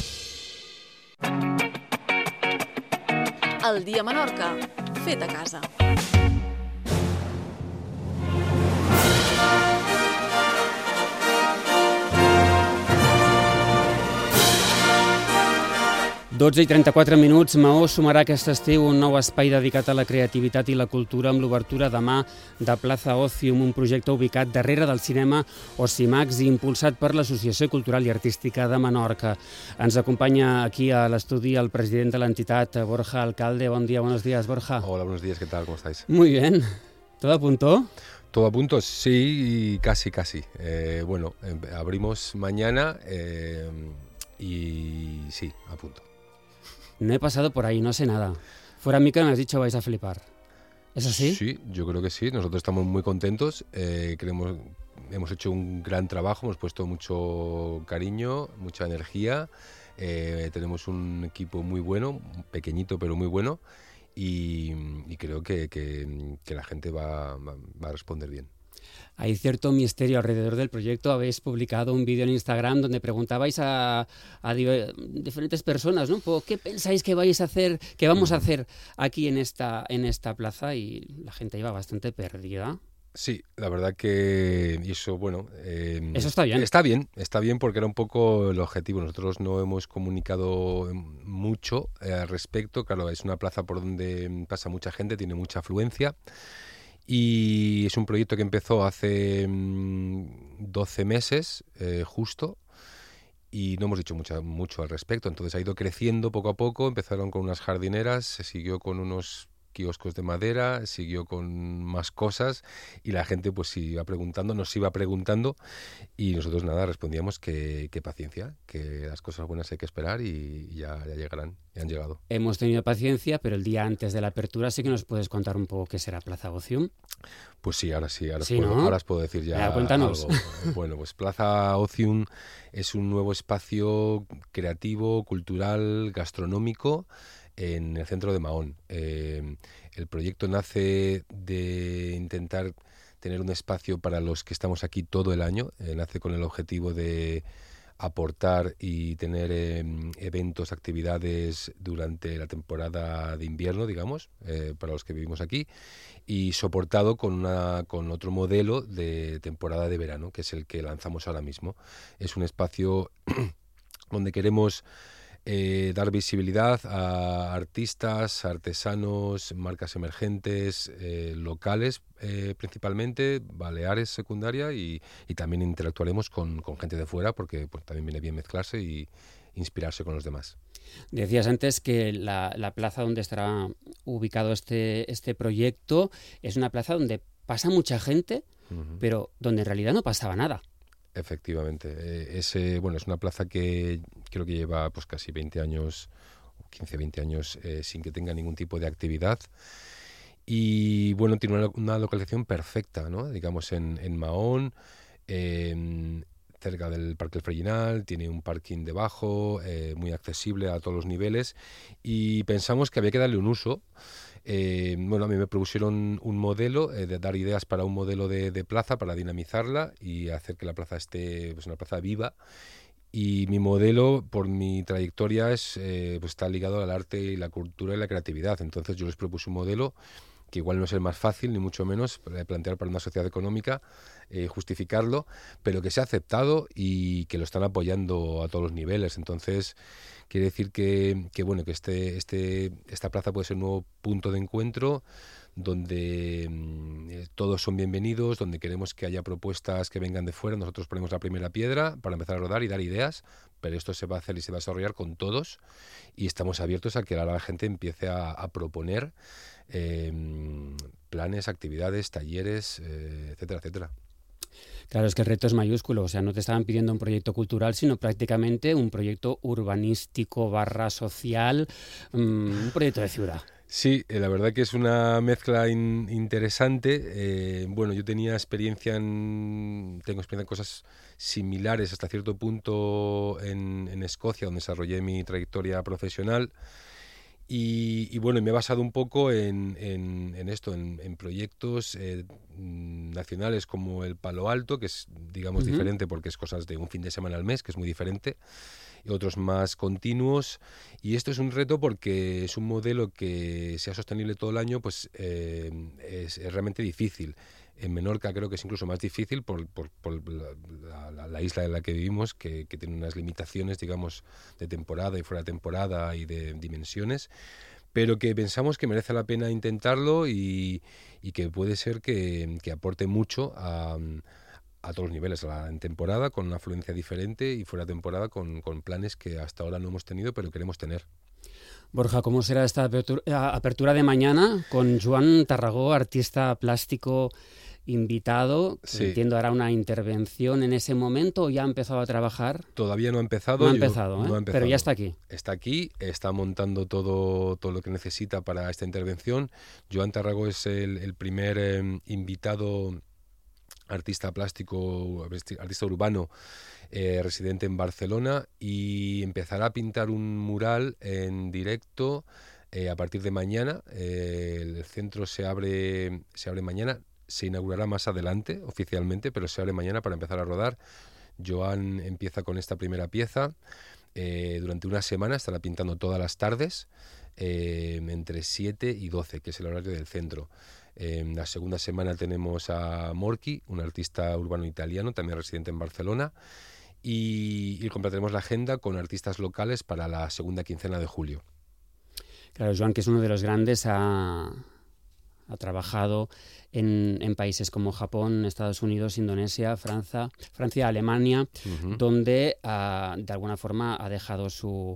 El dia a Menorca, fet a casa. dotze i trenta-quatre minuts, Maó sumarà aquest estiu un nou espai dedicat a la creativitat i la cultura amb l'obertura demà de Plaza Ocium, un projecte ubicat darrere del cinema Ocimax i impulsat per l'Associació Cultural i Artística de Menorca. Ens acompanya aquí a l'estudi el president de l'entitat, Borja Alcalde. Bon dia, buenos días, Borja. Hola, buenos días, ¿qué tal? ¿Cómo estáis? Muy bien. ¿Todo a punto? Todo a punto, sí, y casi, casi. Eh, bueno, eh, abrimos mañana eh, y sí, a punto. No he pasado por ahí, no sé nada. Fuera micro me has dicho vais a flipar. ¿Eso sí? Sí, yo creo que sí. Nosotros estamos muy contentos. Eh, creemos, hemos hecho un gran trabajo, hemos puesto mucho cariño, mucha energía. Eh, tenemos un equipo muy bueno, pequeñito pero muy bueno. Y, y creo que, que, que la gente va, va, va a responder bien. Hay cierto misterio alrededor del proyecto. Habéis publicado un vídeo en Instagram donde preguntabais a, a diferentes personas, ¿no? ¿Qué pensáis que vais a hacer, que vamos a hacer aquí en esta, en esta plaza? Y la gente iba bastante perdida. Sí, la verdad que y eso, bueno... Eh, eso está bien. Está bien, está bien porque era un poco el objetivo. Nosotros no hemos comunicado mucho eh, al respecto. Claro, es una plaza por donde pasa mucha gente, tiene mucha afluencia. Y es un proyecto que empezó hace doce meses, eh, justo, y no hemos dicho mucho, mucho al respecto. Entonces ha ido creciendo poco a poco, empezaron con unas jardineras, se siguió con unos kioscos de madera, siguió con más cosas y la gente pues iba preguntando, nos iba preguntando y nosotros nada, respondíamos que, que paciencia, que las cosas buenas hay que esperar y ya, ya llegarán, ya han llegado. Hemos tenido paciencia, pero el día antes de la apertura sí que nos puedes contar un poco qué será Plaza Ocium. Pues sí, ahora sí, ahora, sí, os, puedo, ¿no? ahora os puedo decir ya, ya cuéntanos. Algo. Bueno, pues Plaza Ocium es un nuevo espacio creativo, cultural, gastronómico en el centro de Mahón. Eh, el proyecto nace de intentar tener un espacio para los que estamos aquí todo el año. Eh, nace con el objetivo de aportar y tener eh, eventos, actividades durante la temporada de invierno, digamos, eh, para los que vivimos aquí, y soportado con, una, con otro modelo de temporada de verano, que es el que lanzamos ahora mismo. Es un espacio donde queremos Eh, dar visibilidad a artistas, artesanos, marcas emergentes, eh, locales eh, principalmente, baleares secundaria y, y también interactuaremos con, con gente de fuera porque pues, también viene bien mezclarse y inspirarse con los demás. Decías antes que la, la plaza donde estará ubicado este, este proyecto es una plaza donde pasa mucha gente, uh-huh. pero donde en realidad no pasaba nada. Efectivamente, eh, es, eh, bueno, es una plaza que creo que lleva pues casi veinte años, quince, veinte años eh, sin que tenga ningún tipo de actividad y bueno, tiene una, una localización perfecta, ¿no? Digamos en, en Mahón, eh, cerca del Parque El Frellinal, tiene un parking debajo, eh, muy accesible a todos los niveles y pensamos que había que darle un uso. Eh, bueno, a mí me propusieron un modelo, eh, de dar ideas para un modelo de, de plaza, para dinamizarla y hacer que la plaza esté pues, una plaza viva. Y mi modelo, por mi trayectoria, es eh, pues, está ligado al arte y la cultura y la creatividad. Entonces yo les propuse un modelo que igual no es el más fácil, ni mucho menos, plantear para una sociedad económica, eh, justificarlo, pero que se ha aceptado y que lo están apoyando a todos los niveles. Entonces, quiere decir que, que bueno, que este, este, esta plaza puede ser un nuevo punto de encuentro donde eh, todos son bienvenidos, donde queremos que haya propuestas que vengan de fuera. Nosotros ponemos la primera piedra para empezar a rodar y dar ideas, pero esto se va a hacer y se va a desarrollar con todos y estamos abiertos a que ahora la gente empiece a, a proponer eh, planes, actividades, talleres, eh, etcétera, etcétera. Claro, es que el reto es mayúsculo, o sea, no te estaban pidiendo un proyecto cultural, sino prácticamente un proyecto urbanístico barra social, um, un proyecto de ciudad. Sí, eh, la verdad que es una mezcla in- interesante. Eh, bueno, yo tenía experiencia en, tengo experiencia en cosas similares hasta cierto punto en, en Escocia, donde desarrollé mi trayectoria profesional. Y, y bueno, me he basado un poco en, en, en esto, en, en proyectos eh, nacionales como el Palo Alto, que es, digamos, uh-huh. diferente porque es cosas de un fin de semana al mes, que es muy diferente, y otros más continuos. Y esto es un reto porque es un modelo que sea sostenible todo el año, pues eh, es, es realmente difícil. En Menorca creo que es incluso más difícil por, por, por la, la, la isla en la que vivimos, que, que tiene unas limitaciones, digamos, de temporada y fuera de temporada y de dimensiones, pero que pensamos que merece la pena intentarlo y, y que puede ser que, que aporte mucho a, a todos los niveles, en temporada con una afluencia diferente y fuera de temporada con, con planes que hasta ahora no hemos tenido pero queremos tener. Borja, ¿cómo será esta apertura, apertura de mañana con Joan Tarragó, artista plástico invitado? Sí. Entiendo, hará una intervención en ese momento, ¿o ya ha empezado a trabajar? Todavía no ha empezado. No ha empezado, ¿eh? no ha empezado. Pero ya está aquí. Está aquí, está montando todo, todo lo que necesita para esta intervención. Joan Tarragó es el, el primer eh, invitado artista plástico, artista urbano, eh, residente en Barcelona, y empezará a pintar un mural en directo eh, a partir de mañana. Eh, el centro se abre, se abre mañana, se inaugurará más adelante oficialmente, pero se abre mañana para empezar a rodar. Joan empieza con esta primera pieza. Eh, durante una semana estará pintando todas las tardes, eh, entre siete y doce, que es el horario del centro. En la segunda semana tenemos a Morchi, un artista urbano italiano, también residente en Barcelona, y, y completaremos la agenda con artistas locales para la segunda quincena de julio. Claro, Joan, que es uno de los grandes, ha, ha trabajado en, en países como Japón, Estados Unidos, Indonesia, Francia, Francia, Alemania, uh-huh. donde uh, de alguna forma ha dejado su,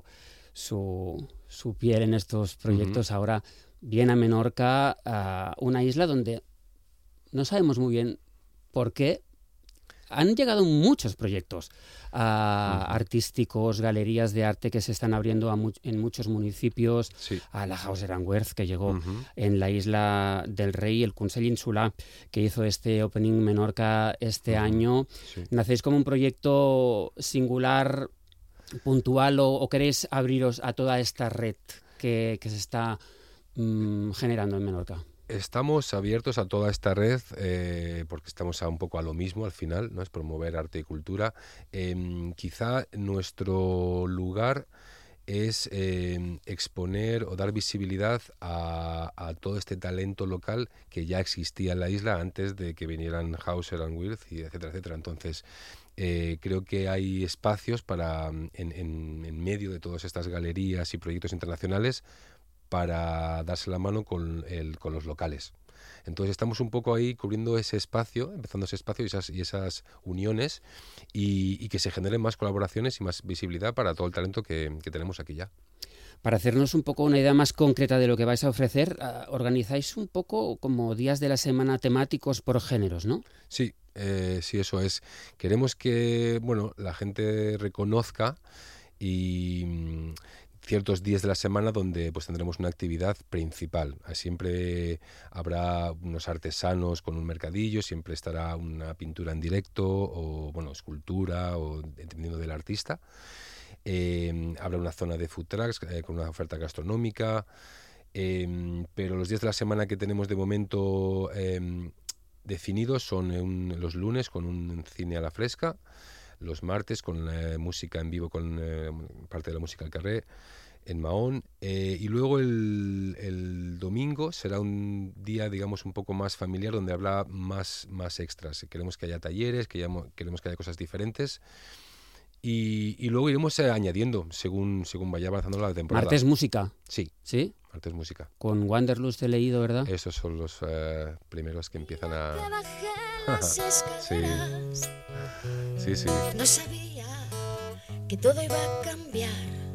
su, su piel en estos proyectos. Uh-huh. Ahora viene a Menorca, uh, una isla donde no sabemos muy bien por qué. Han llegado muchos proyectos uh, uh-huh. artísticos, galerías de arte que se están abriendo a mu- en muchos municipios. Sí. A la Hauser and Wirth, que llegó uh-huh. en la isla del Rey, el Consell Insular, que hizo este Opening Menorca este uh-huh. año. Sí. ¿Nacéis como un proyecto singular, puntual, o, o queréis abriros a toda esta red que, que se está um, generando en Menorca? Estamos abiertos a toda esta red eh, porque estamos a un poco a lo mismo al final, ¿no? Es promover arte y cultura. Eh, quizá nuestro lugar es eh, exponer o dar visibilidad a, a todo este talento local que ya existía en la isla antes de que vinieran Hauser and Wirth y etcétera, etcétera. Entonces, eh, creo que hay espacios para, en, en, en medio de todas estas galerías y proyectos internacionales, para darse la mano con, el, con los locales. Entonces estamos un poco ahí cubriendo ese espacio, empezando ese espacio y esas, y esas uniones, y, y que se generen más colaboraciones y más visibilidad para todo el talento que, que tenemos aquí ya. Para hacernos un poco una idea más concreta de lo que vais a ofrecer, uh, organizáis un poco como días de la semana temáticos por géneros, ¿no? Sí, eh, sí, eso es. Queremos que, bueno, la gente reconozca y ciertos días de la semana donde pues tendremos una actividad principal. Siempre habrá unos artesanos con un mercadillo, siempre estará una pintura en directo o bueno, escultura, o dependiendo del artista. Eh, habrá una zona de food trucks eh, con una oferta gastronómica, eh, pero los días de la semana que tenemos de momento eh, definidos son un, los lunes con un cine a la fresca, los martes con eh, música en vivo, con eh, parte de la música al carré en Mahón, eh, y luego el, el domingo será un día, digamos, un poco más familiar, donde habrá más, más extras. Queremos que haya talleres, que haya, queremos que haya cosas diferentes, y, y luego iremos eh, añadiendo según, según vaya avanzando la temporada. ¿Martes música? Sí. ¿Sí? Martes música. Con Wanderlust he leído, ¿verdad? Esos son los uh, primeros que empiezan a... sí. Sí, sí. No sabía que todo iba a cambiar.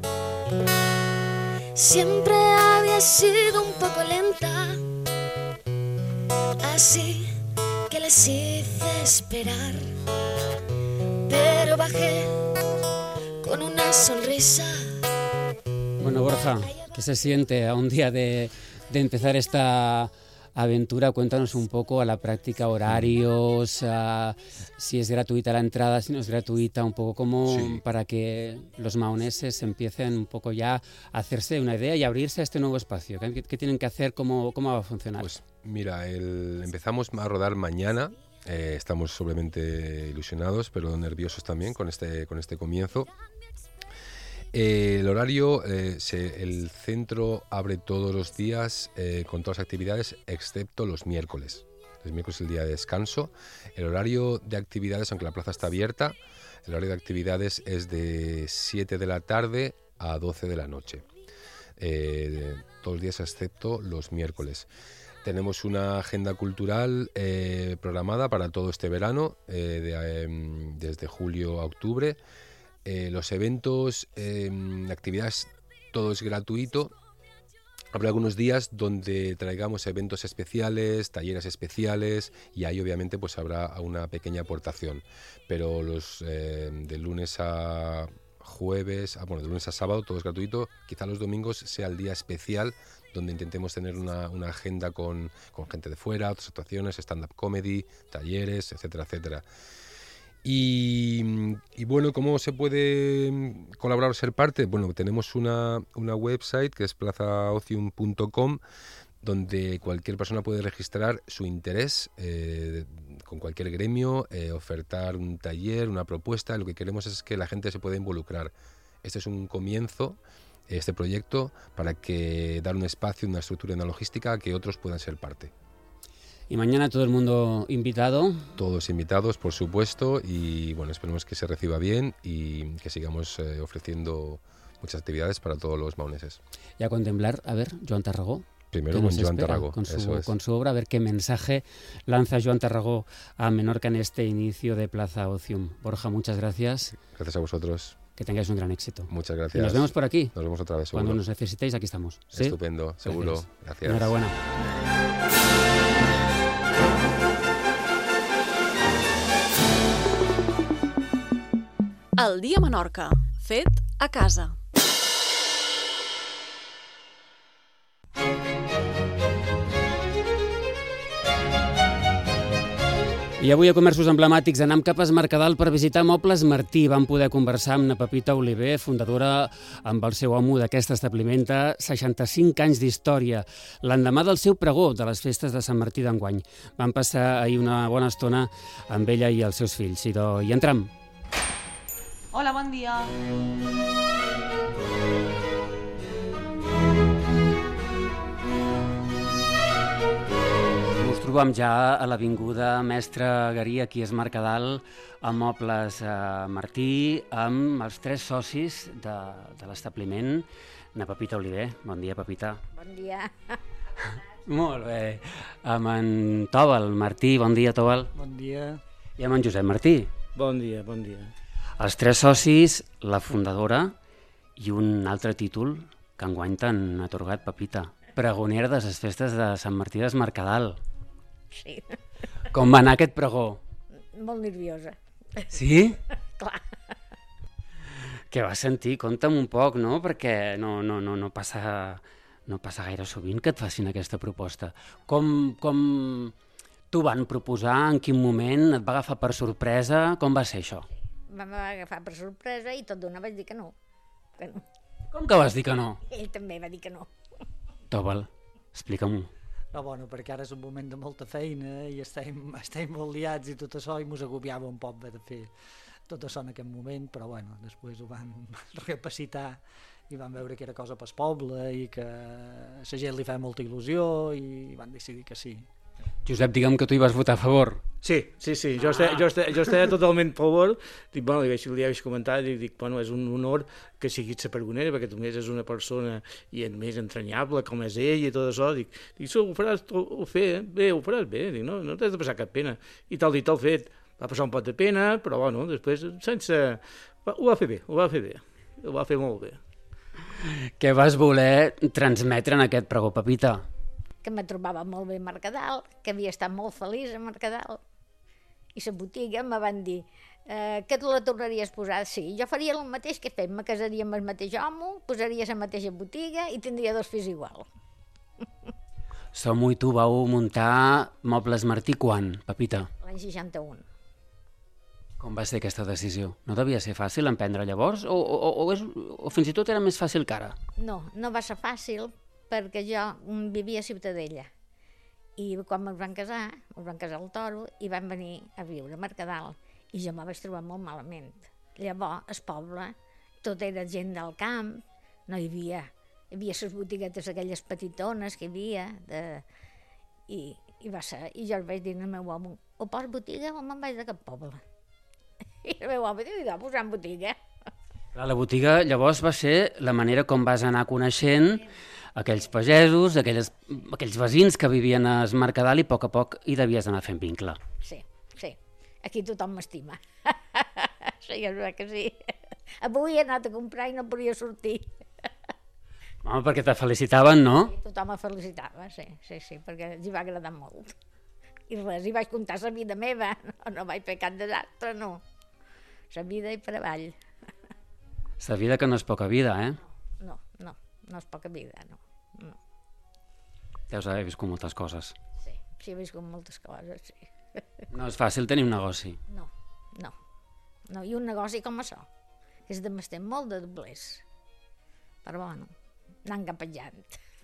Siempre había sido un poco lenta, así que les hice esperar, pero bajé con una sonrisa. Bueno, Borja, ¿qué se siente a un día de, de empezar esta aventura? Cuéntanos un poco a la práctica, horarios, a, si es gratuita la entrada, si no es gratuita, un poco como sí. para que los maoneses empiecen un poco ya a hacerse una idea y abrirse a este nuevo espacio. ¿Qué, qué tienen que hacer? ¿Cómo, cómo va a funcionar? Pues mira, el, empezamos a rodar mañana. Eh, estamos sobremente ilusionados, pero nerviosos también con este, con este comienzo. Eh, el horario, eh, se, el centro abre todos los días eh, con todas las actividades excepto los miércoles. Los miércoles es el día de descanso. El horario de actividades, aunque la plaza está abierta, el horario de actividades es de siete de la tarde a doce de la noche. Eh, de, todos los días excepto los miércoles. Tenemos una agenda cultural eh, programada para todo este verano, eh, de, eh, desde julio a octubre. Eh, los eventos, eh, actividades, todo es gratuito. Habrá algunos días donde traigamos eventos especiales, talleres especiales y ahí obviamente pues habrá una pequeña aportación. Pero los eh, de lunes a jueves, ah, bueno, de lunes a sábado todo es gratuito. Quizá los domingos sea el día especial donde intentemos tener una, una agenda con, con gente de fuera, otras actuaciones, stand-up comedy, talleres, etcétera, etcétera. Y, y bueno, ¿cómo se puede colaborar o ser parte? Bueno, tenemos una, una website que es plaza ocium punto com donde cualquier persona puede registrar su interés eh, con cualquier gremio, eh, ofertar un taller, una propuesta. Lo que queremos es que la gente se pueda involucrar. Este es un comienzo, este proyecto, para que dar un espacio, una estructura y una logística a que otros puedan ser parte. Y mañana todo el mundo invitado. Todos invitados, por supuesto, y bueno, esperemos que se reciba bien y que sigamos eh, ofreciendo muchas actividades para todos los maoneses. Y a contemplar, a ver, Joan Tarragó. Primero con Joan Tarragó, con su, eso es. con su obra, a ver qué mensaje lanza Joan Tarragó a Menorca en este inicio de Plaza Ocium. Borja, muchas gracias. Gracias a vosotros. Que tengáis un gran éxito. Muchas gracias. Y nos vemos por aquí. Nos vemos otra vez, seguro. Cuando nos necesitéis, aquí estamos. ¿Sí? Estupendo, seguro. Gracias. Gracias. Enhorabuena. El dia a Menorca, fet a casa. I avui a Comerços Emblemàtics anem cap a Es Mercadal per visitar Mobles Martí. Vam poder conversar amb na Pepita Oliver, fundadora amb el seu amo d'aquest establiment de seixanta-cinc anys d'història, l'endemà del seu pregó de les festes de Sant Martí d'enguany. Vam passar ahir una bona estona amb ella i els seus fills. I, do... I entrem. Hola, bon dia. Ens trobem ja a l'avinguda Mestre Garí, aquí a Es Mercadal, a Mobles eh, Martí, amb els tres socis de, de l'establiment. Na Pepita Oliver. Bon dia, Pepita. Bon dia. Molt bé. Amb en Tòbal Martí. Bon dia, Tòbal. Bon dia. I amb en Josep Martí. Bon dia, bon dia. Els tres socis, la fundadora i un altre títol que enguany t'han atorgat, Pepita. Pregonera de les festes de Sant Martí d'Es Mercadal. Sí. Com va anar aquest pregó? Molt nerviosa. Sí? Clar. Què vas sentir? Conta'm un poc, no? Perquè no, no, no, no, passa, no passa gaire sovint que et facin aquesta proposta. Com, com t'ho van proposar? En quin moment? Et va agafar per sorpresa? Com va ser això? Em va agafar per sorpresa i tot d'una vaig dir que no. que no. Com que vas dir que no? Ell també va dir que no. Tòbal, explica'm-ho. No, bueno, perquè ara és un moment de molta feina i estem, estem molt liats i tot això i mos agobiava un poc de fer tot això en aquest moment, però bueno, després ho van recapacitar i van veure que era cosa pel poble i que a la gent li fa molta il·lusió i van decidir que sí. Josep, digue'm que tu hi vas votar a favor. Sí, sí, sí, jo, ah. estava, jo, estava, jo estava totalment a favor. Dic, bueno, li vaig, li vaig comentar, dic, dic, bueno, és un honor que siguis la pregonera, perquè tu més és una persona i és més entranyable com és ell i tot això. Dic, dic ho faràs ho, ho fer, bé, ho faràs bé, dic, no, no t'has de passar cap pena. I tal i tal fet, va passar un poc de pena, però bueno, després sense... Ho va fer bé, ho va fer bé, ho va fer molt bé. Què vas voler transmetre en aquest pregó, Pepita? que me trobava molt bé a Mercadal, que havia estat molt feliç a Mercadal. I la botiga me van dir eh, que tu la tornaries a posar. Sí, jo faria el mateix que he fet, me casaria amb el mateix home, posaria la mateixa botiga i tindria dos fills igual. Som i tu vau muntar Mobles Martí quan, Pepita? L'any seixanta-un. Com va ser aquesta decisió? No devia ser fàcil emprendre llavors? O, o, o, és, o fins i tot era més fàcil que ara? No, no va ser fàcil perquè jo vivia a Ciutadella. I quan ens van casar, ens van casar al Toro i van venir a viure a Mercadal. I jo me vaig trobar molt malament. Llavors, el poble, tot era gent del camp, no hi havia... Hi havia les botiguetes aquelles petitones que hi havia, de... I, i va ser... I jo vaig dir al meu home, o pos botiga o me'n vaig de cap poble. I el meu home diu, i posant botiga. La botiga llavors va ser la manera com vas anar coneixent aquells pagesos, aquelles, aquells veïns que vivien a Mercadal i a poc a poc hi devies anar fent vincle. Sí, sí. Aquí tothom m'estima. Sí, és veritat que sí. Avui he anat a comprar i no podia sortir. Home, perquè te felicitaven, no? I tothom me felicitava, sí, sí, sí, perquè els hi va agradar molt. I res, hi vaig contar la vida meva, no, no vaig fer cap desastre, no. La vida i per avall. La vida que no és poca vida, eh? No, no, no és poca vida, no. no. Deus haver viscut moltes coses. Sí, sí, he viscut moltes coses, sí. No és fàcil tenir un negoci. No, no, no, i un negoci com això, que és de m'estem molt de doblers. Però bueno, anant capejant.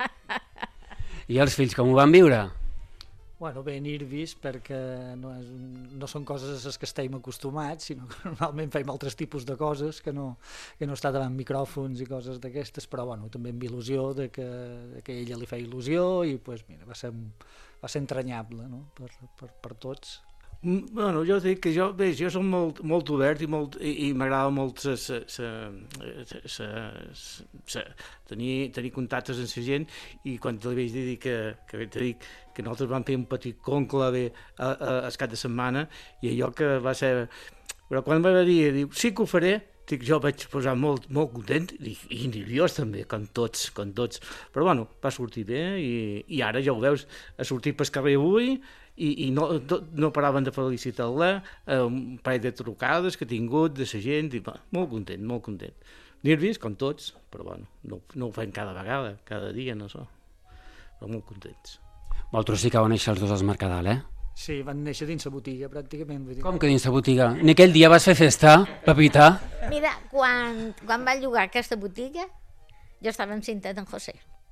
I els fills com ho van viure? Bueno, bé, nervis, perquè no, és, no són coses a les que estem acostumats, sinó que normalment fem altres tipus de coses que no, que no està davant micròfons i coses d'aquestes, però bueno, també amb il·lusió de que, de que a ella li feia il·lusió i pues, mira, va ser, va ser entranyable, no? per, per, per tots. Bueno, jo dic que jo, bé, jo soc molt, molt obert i, molt, i, i m'agrada molt sa, sa, sa, sa, sa, tenir, tenir contactes amb la gent, i quan te li vaig dir que, que, te dic, que nosaltres vam fer un petit conclave a, a, a cap de setmana, i allò que va ser... Però quan va dir, diu, sí que ho faré, dic, jo vaig posar molt, molt content i, i nerviós també, com tots, com tots. Però bueno, va sortir bé i, i ara ja ho veus, ha sortit pel carrer avui i, i no, no, no paraven de felicitar-la, eh, un parell de trucades que he tingut de la gent, i va, molt content, molt content. Nervis, com tots, però bueno, no, no ho fem cada vegada, cada dia, no so, però molt contents. Vosaltres sí que vau néixer els dos al Mercadal, eh? Sí, van néixer dins la botiga, pràcticament. Com que dins la botiga? Ni aquell dia vas fer festa, Pepita? Mira, quan, quan va llogar aquesta botiga, jo estava encinta d'en José.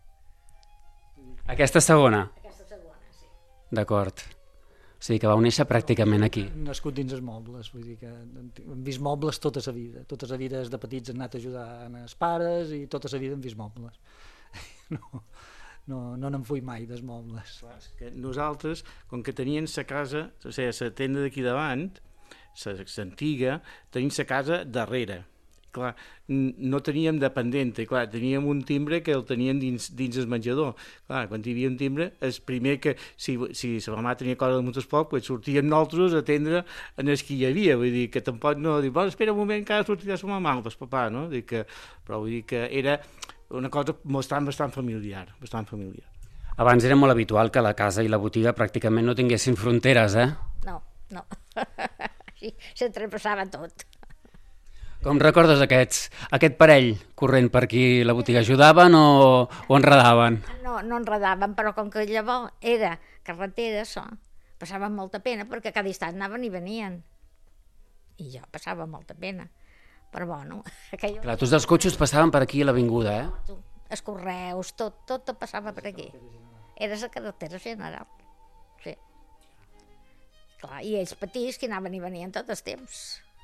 Aquesta segona? Aquesta segona, sí. D'acord. O sigui que vau néixer pràcticament aquí. Hem nascut dins els mobles, vull dir que hem vist mobles tota la vida. Tota la vida des de petits hem anat a ajudar els pares i tota la vida hem vist mobles. No... No, no n'en fui mai, dels mobles. Clar, que nosaltres, com que tenien la casa, o sigui, la tenda d'aquí davant, l'antiga, tenim la casa darrere. Clar, no teníem dependent, clar, teníem un timbre que el tenien dins, dins el menjador. Clar, quan hi havia un timbre, el primer que, si, si la mamà tenia cosa de molt poc, pues sortíem nosaltres a atendre en els que hi havia, vull dir que tampoc no, dir, bueno, espera un moment que ara sortirà la mamà, el papà, no? Dir que, però vull dir que era una cosa bastant, bastant familiar, bastant familiar. Abans era molt habitual que la casa i la botiga pràcticament no tinguessin fronteres, eh? No, no. Sí, se traspassava tot. Com recordes aquests, aquest parell corrent per aquí? La botiga ajudaven o, o enredaven? No, no enredaven, però com que llavors era carretera, això, passava molta pena, perquè cada instant anaven i venien. I jo passava molta pena. Però bueno... Aquell... Clar, tots els cotxes passaven per aquí a l'avinguda, eh? Els correus, tot, tot passava per aquí. Era la carretera general. Sí. Clar, i ells petits que anaven i venien tot el temps.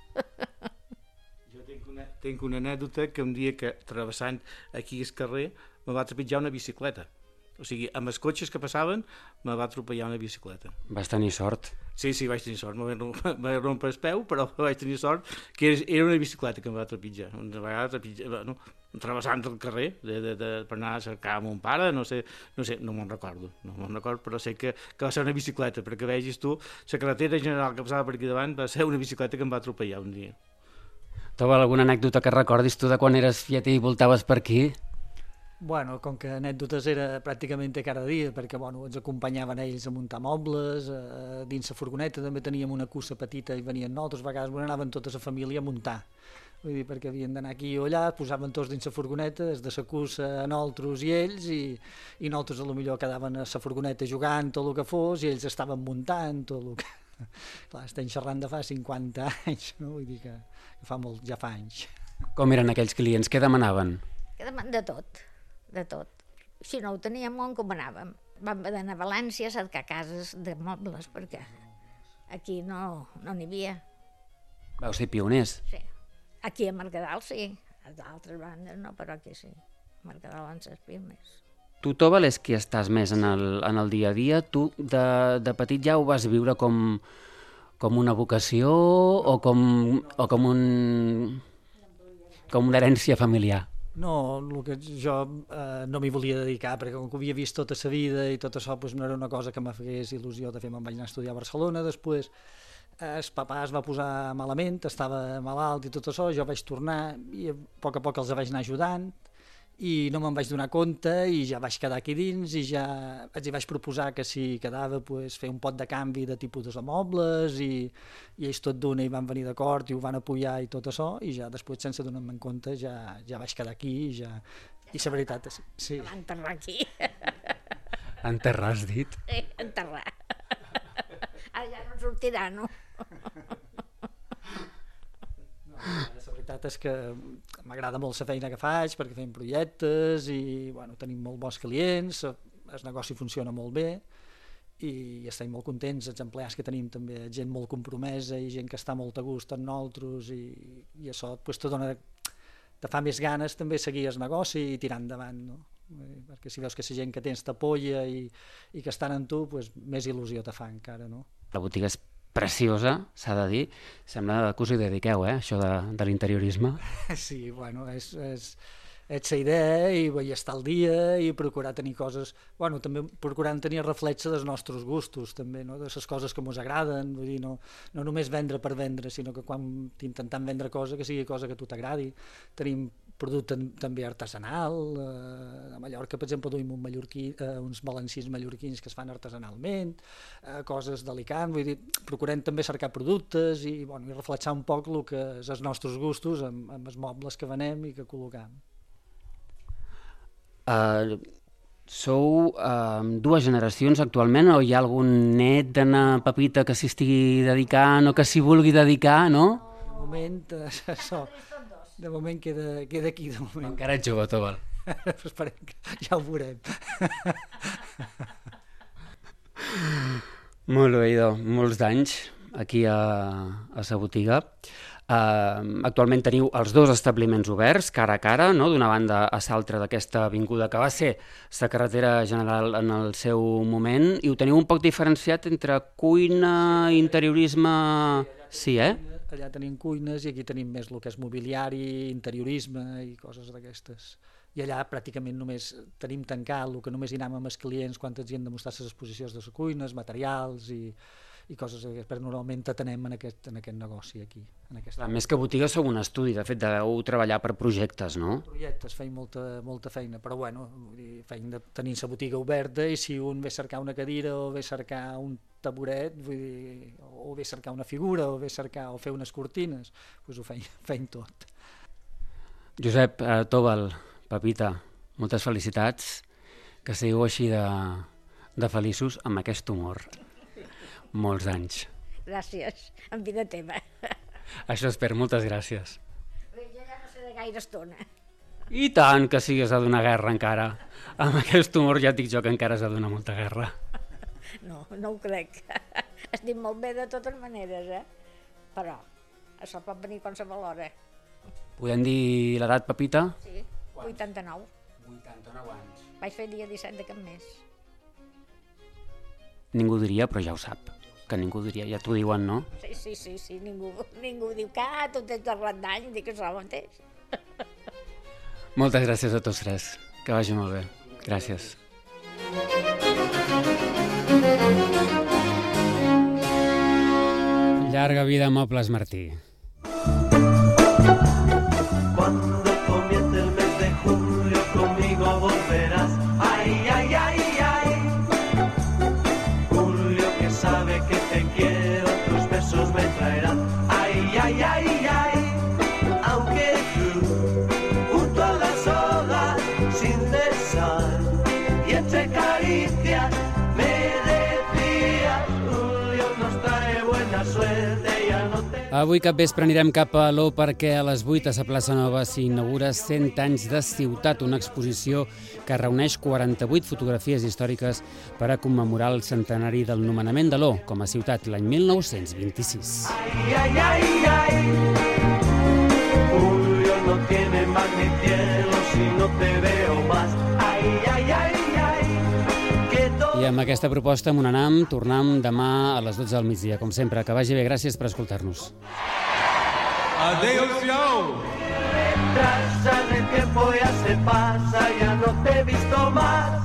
Jo tinc una, tinc una anècdota que un dia que, travessant aquí el carrer, me va trepitjar una bicicleta. O sigui, amb els cotxes que passaven, me va atropellar una bicicleta. Vas tenir sort? Sí, sí, vaig tenir sort. Me vaig rompre el peu, però vaig tenir sort que era una bicicleta que em va trepitjar. Una vegada trepitjar, bueno, travessant el carrer de, de, de, per anar a cercar a mon pare, no sé, no sé, no me'n recordo, no me'n recordo, però sé que, que va ser una bicicleta, perquè vegis tu, la carretera general que passava per aquí davant va ser una bicicleta que em va atropellar un dia. T'heu alguna anècdota que recordis tu de quan eres fiet i voltaves per aquí? Bueno, com que anècdotes era pràcticament cada dia, perquè bueno, ens acompanyaven ells a muntar mobles, eh, dins la furgoneta també teníem una cussa petita i venien nosaltres, a vegades anaven tota la família a muntar, vull dir, perquè havien d'anar aquí o allà, posaven tots dins la furgoneta, des de la cussa a nosaltres i ells, i, i nosaltres potser quedaven a la furgoneta jugant tot el que fos, i ells estaven muntant tot el que... Clar, estem xerrant de fa cinquanta anys, no? Vull dir que, que fa molt, ja fa anys. Com eren aquells clients? Què demanaven? Que deman de tot. de tot. Si no ho teníem, on comanàvem. Vam haver d'anar a València a cercar cases de mobles, perquè aquí no no n'hi havia. Vau ser pioners. Sí. Aquí a Mercadal sí, a d'altres bandes no, però aquí sí. A Mercadal van ser els pioners. Tu, Tobal, és qui estàs més en el, en el dia a dia. Tu, de, de petit ja ho vas viure com, com una vocació o com, o com un... com una herència familiar? No, el que jo eh, no m'hi volia dedicar, perquè com que ho havia vist tota la vida i tot això pues, no era una cosa que me fegués il·lusió. De fet, me'n vaig anar a estudiar a Barcelona, després eh, el papà es va posar malament, estava malalt i tot això, jo vaig tornar i a poc a poc els vaig anar ajudant i no me'n vaig donar compte i ja vaig quedar aquí dins i ja els hi vaig proposar que si quedava pues, fer un pot de canvi de tipus de mobles i, i ells tot d'una hi van venir d'acord i ho van apoyar i tot això i ja després sense donar-me'n compte ja, ja vaig quedar aquí i ja... I la veritat és... Sí. Va enterrar aquí. Enterrar, has dit? Sí, enterrar. Ara ja no sortirà, no? La veritat és que m'agrada molt la feina que faig perquè fem projectes i bueno, tenim molt bons clients, el negoci funciona molt bé i estem molt contents, els empleats que tenim també, gent molt compromesa i gent que està molt a gust amb nosaltres i, i això pues, te dona, te fa més ganes també seguir el negoci i tirar endavant, no? Perquè si veus que la gent que tens t'apoya i, i que estan amb tu, pues, més il·lusió te fa encara, no? La botiga és preciosa, s'ha de dir. Sembla que us hi dediqueu, eh, això de, de l'interiorisme. Sí, bueno, és, és, és la idea i vull estar al dia i procurar tenir coses... Bueno, també procurant tenir reflexe dels nostres gustos, també, no? De les coses que ens agraden, vull dir, no, no només vendre per vendre, sinó que quan intentem vendre cosa, que sigui cosa que a tu t'agradi. Tenim producte també artesanal, eh, a Mallorca, per exemple, duim un mallorquí, eh, uns balancins mallorquins que es fan artesanalment, eh, coses d'Alicant, vull dir, procurem també cercar productes i, bueno, i reflexar un poc el que és els nostres gustos amb, amb els mobles que venem i que col·locam. Uh, sou uh, dues generacions actualment o hi ha algun net de na Pepita que s'hi estigui dedicant o que s'hi vulgui dedicar, no? De moment, eh, això... De moment queda, queda aquí, de moment. Encara ets jove, Tobal. Esperem que ja ho veurem. Molt bé, idò. Molts d'anys aquí a, a la botiga. Uh, actualment teniu els dos establiments oberts, cara a cara, no? D'una banda a l'altra d'aquesta avinguda que va ser la carretera general en el seu moment, i ho teniu un poc diferenciat entre cuina i interiorisme... Sí, eh? Allà tenim cuines i aquí tenim més el que és mobiliari, interiorisme i coses d'aquestes. I allà pràcticament només tenim tancat el que només hi anem amb els clients quan ens hi han de mostrar les exposicions de les cuines, materials i, i coses d'aquestes, però normalment t'atenem en aquest, en aquest negoci aquí. En aquesta... Clar, més que botiga sou un estudi, de fet deveu treballar per projectes, no? Projectes, feim molta, molta feina, però bueno, feim de tenir la botiga oberta i si un ve a cercar una cadira o ve a cercar un taburet, vull dir, o ve cercar una figura, o ve cercar o fer unes cortines, doncs ho feim, feim tot. Josep, eh, Tobal, Pepita, moltes felicitats, que sigueu així de, de feliços amb aquest humor. Molts anys. Gràcies, en vida teva. Això espero, moltes gràcies. Bé, jo ja no sé de gaire estona. I tant que sigues a donar guerra encara. Amb aquest humor ja et dic jo que encara has de donar molta guerra. No, no ho crec. Estic molt bé de totes maneres, eh? Però això pot venir qualsevol hora. Podem dir l'edat, Pepita? Sí, vuitanta-nou. vuitanta-nou anys. Vaig fer dia disset de cap mes. Ningú diria, però ja ho sap. Que ningú diria, ja t'ho diuen, no? Sí, sí, sí, sí. Ningú, ningú diu que ah, tu tens parlat d'any, dic que és el mateix. Moltes gràcies a tots tres. Que vagi molt bé. Gràcies. Llarga vida a Mobles Martí. Cuando comience el mes de julio conmigo vos cesar. Y entre caricias me decías, Julio nos trae buena suerte, ya no te... Avui capvespre anirem cap a l'O perquè a les vuit a la plaça Nova s'inaugura cent anys de ciutat, una exposició que reuneix quaranta-vuit fotografies històriques per a commemorar el centenari del nomenament de l'O com a ciutat l'any mil nou-cents vint-i-sis. Ay, ay, ay, ay. Julio no tiene más ni cielo si no te veo más. Ay, ay, ay, ay. Que todo... I amb aquesta proposta amb un anam, tornem demà a les dotze del migdia. Com sempre, que vagi bé. Gràcies per escoltar-nos. Adéu-siau. Retrasa el tiempo ya se pasa, ya no te he visto más.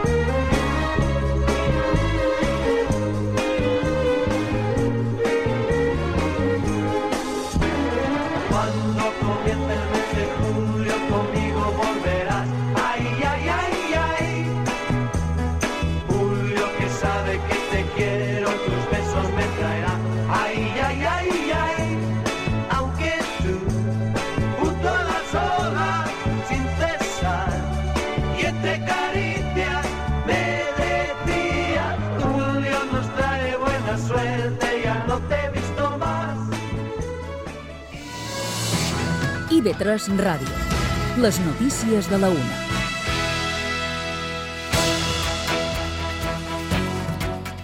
Cuando comience el mes de julio conmigo volverás. Ay, ay, ay, ay. Julio que sabe que te quiero, tus besos me traerán. Ay, ay, ay, ay. Aunque tú, junto a la soga, sin cesar, y entre caricias me decías, Julio nos trae buena suerte, ya no te he visto más. I V tres Ràdio. Les notícies de la una.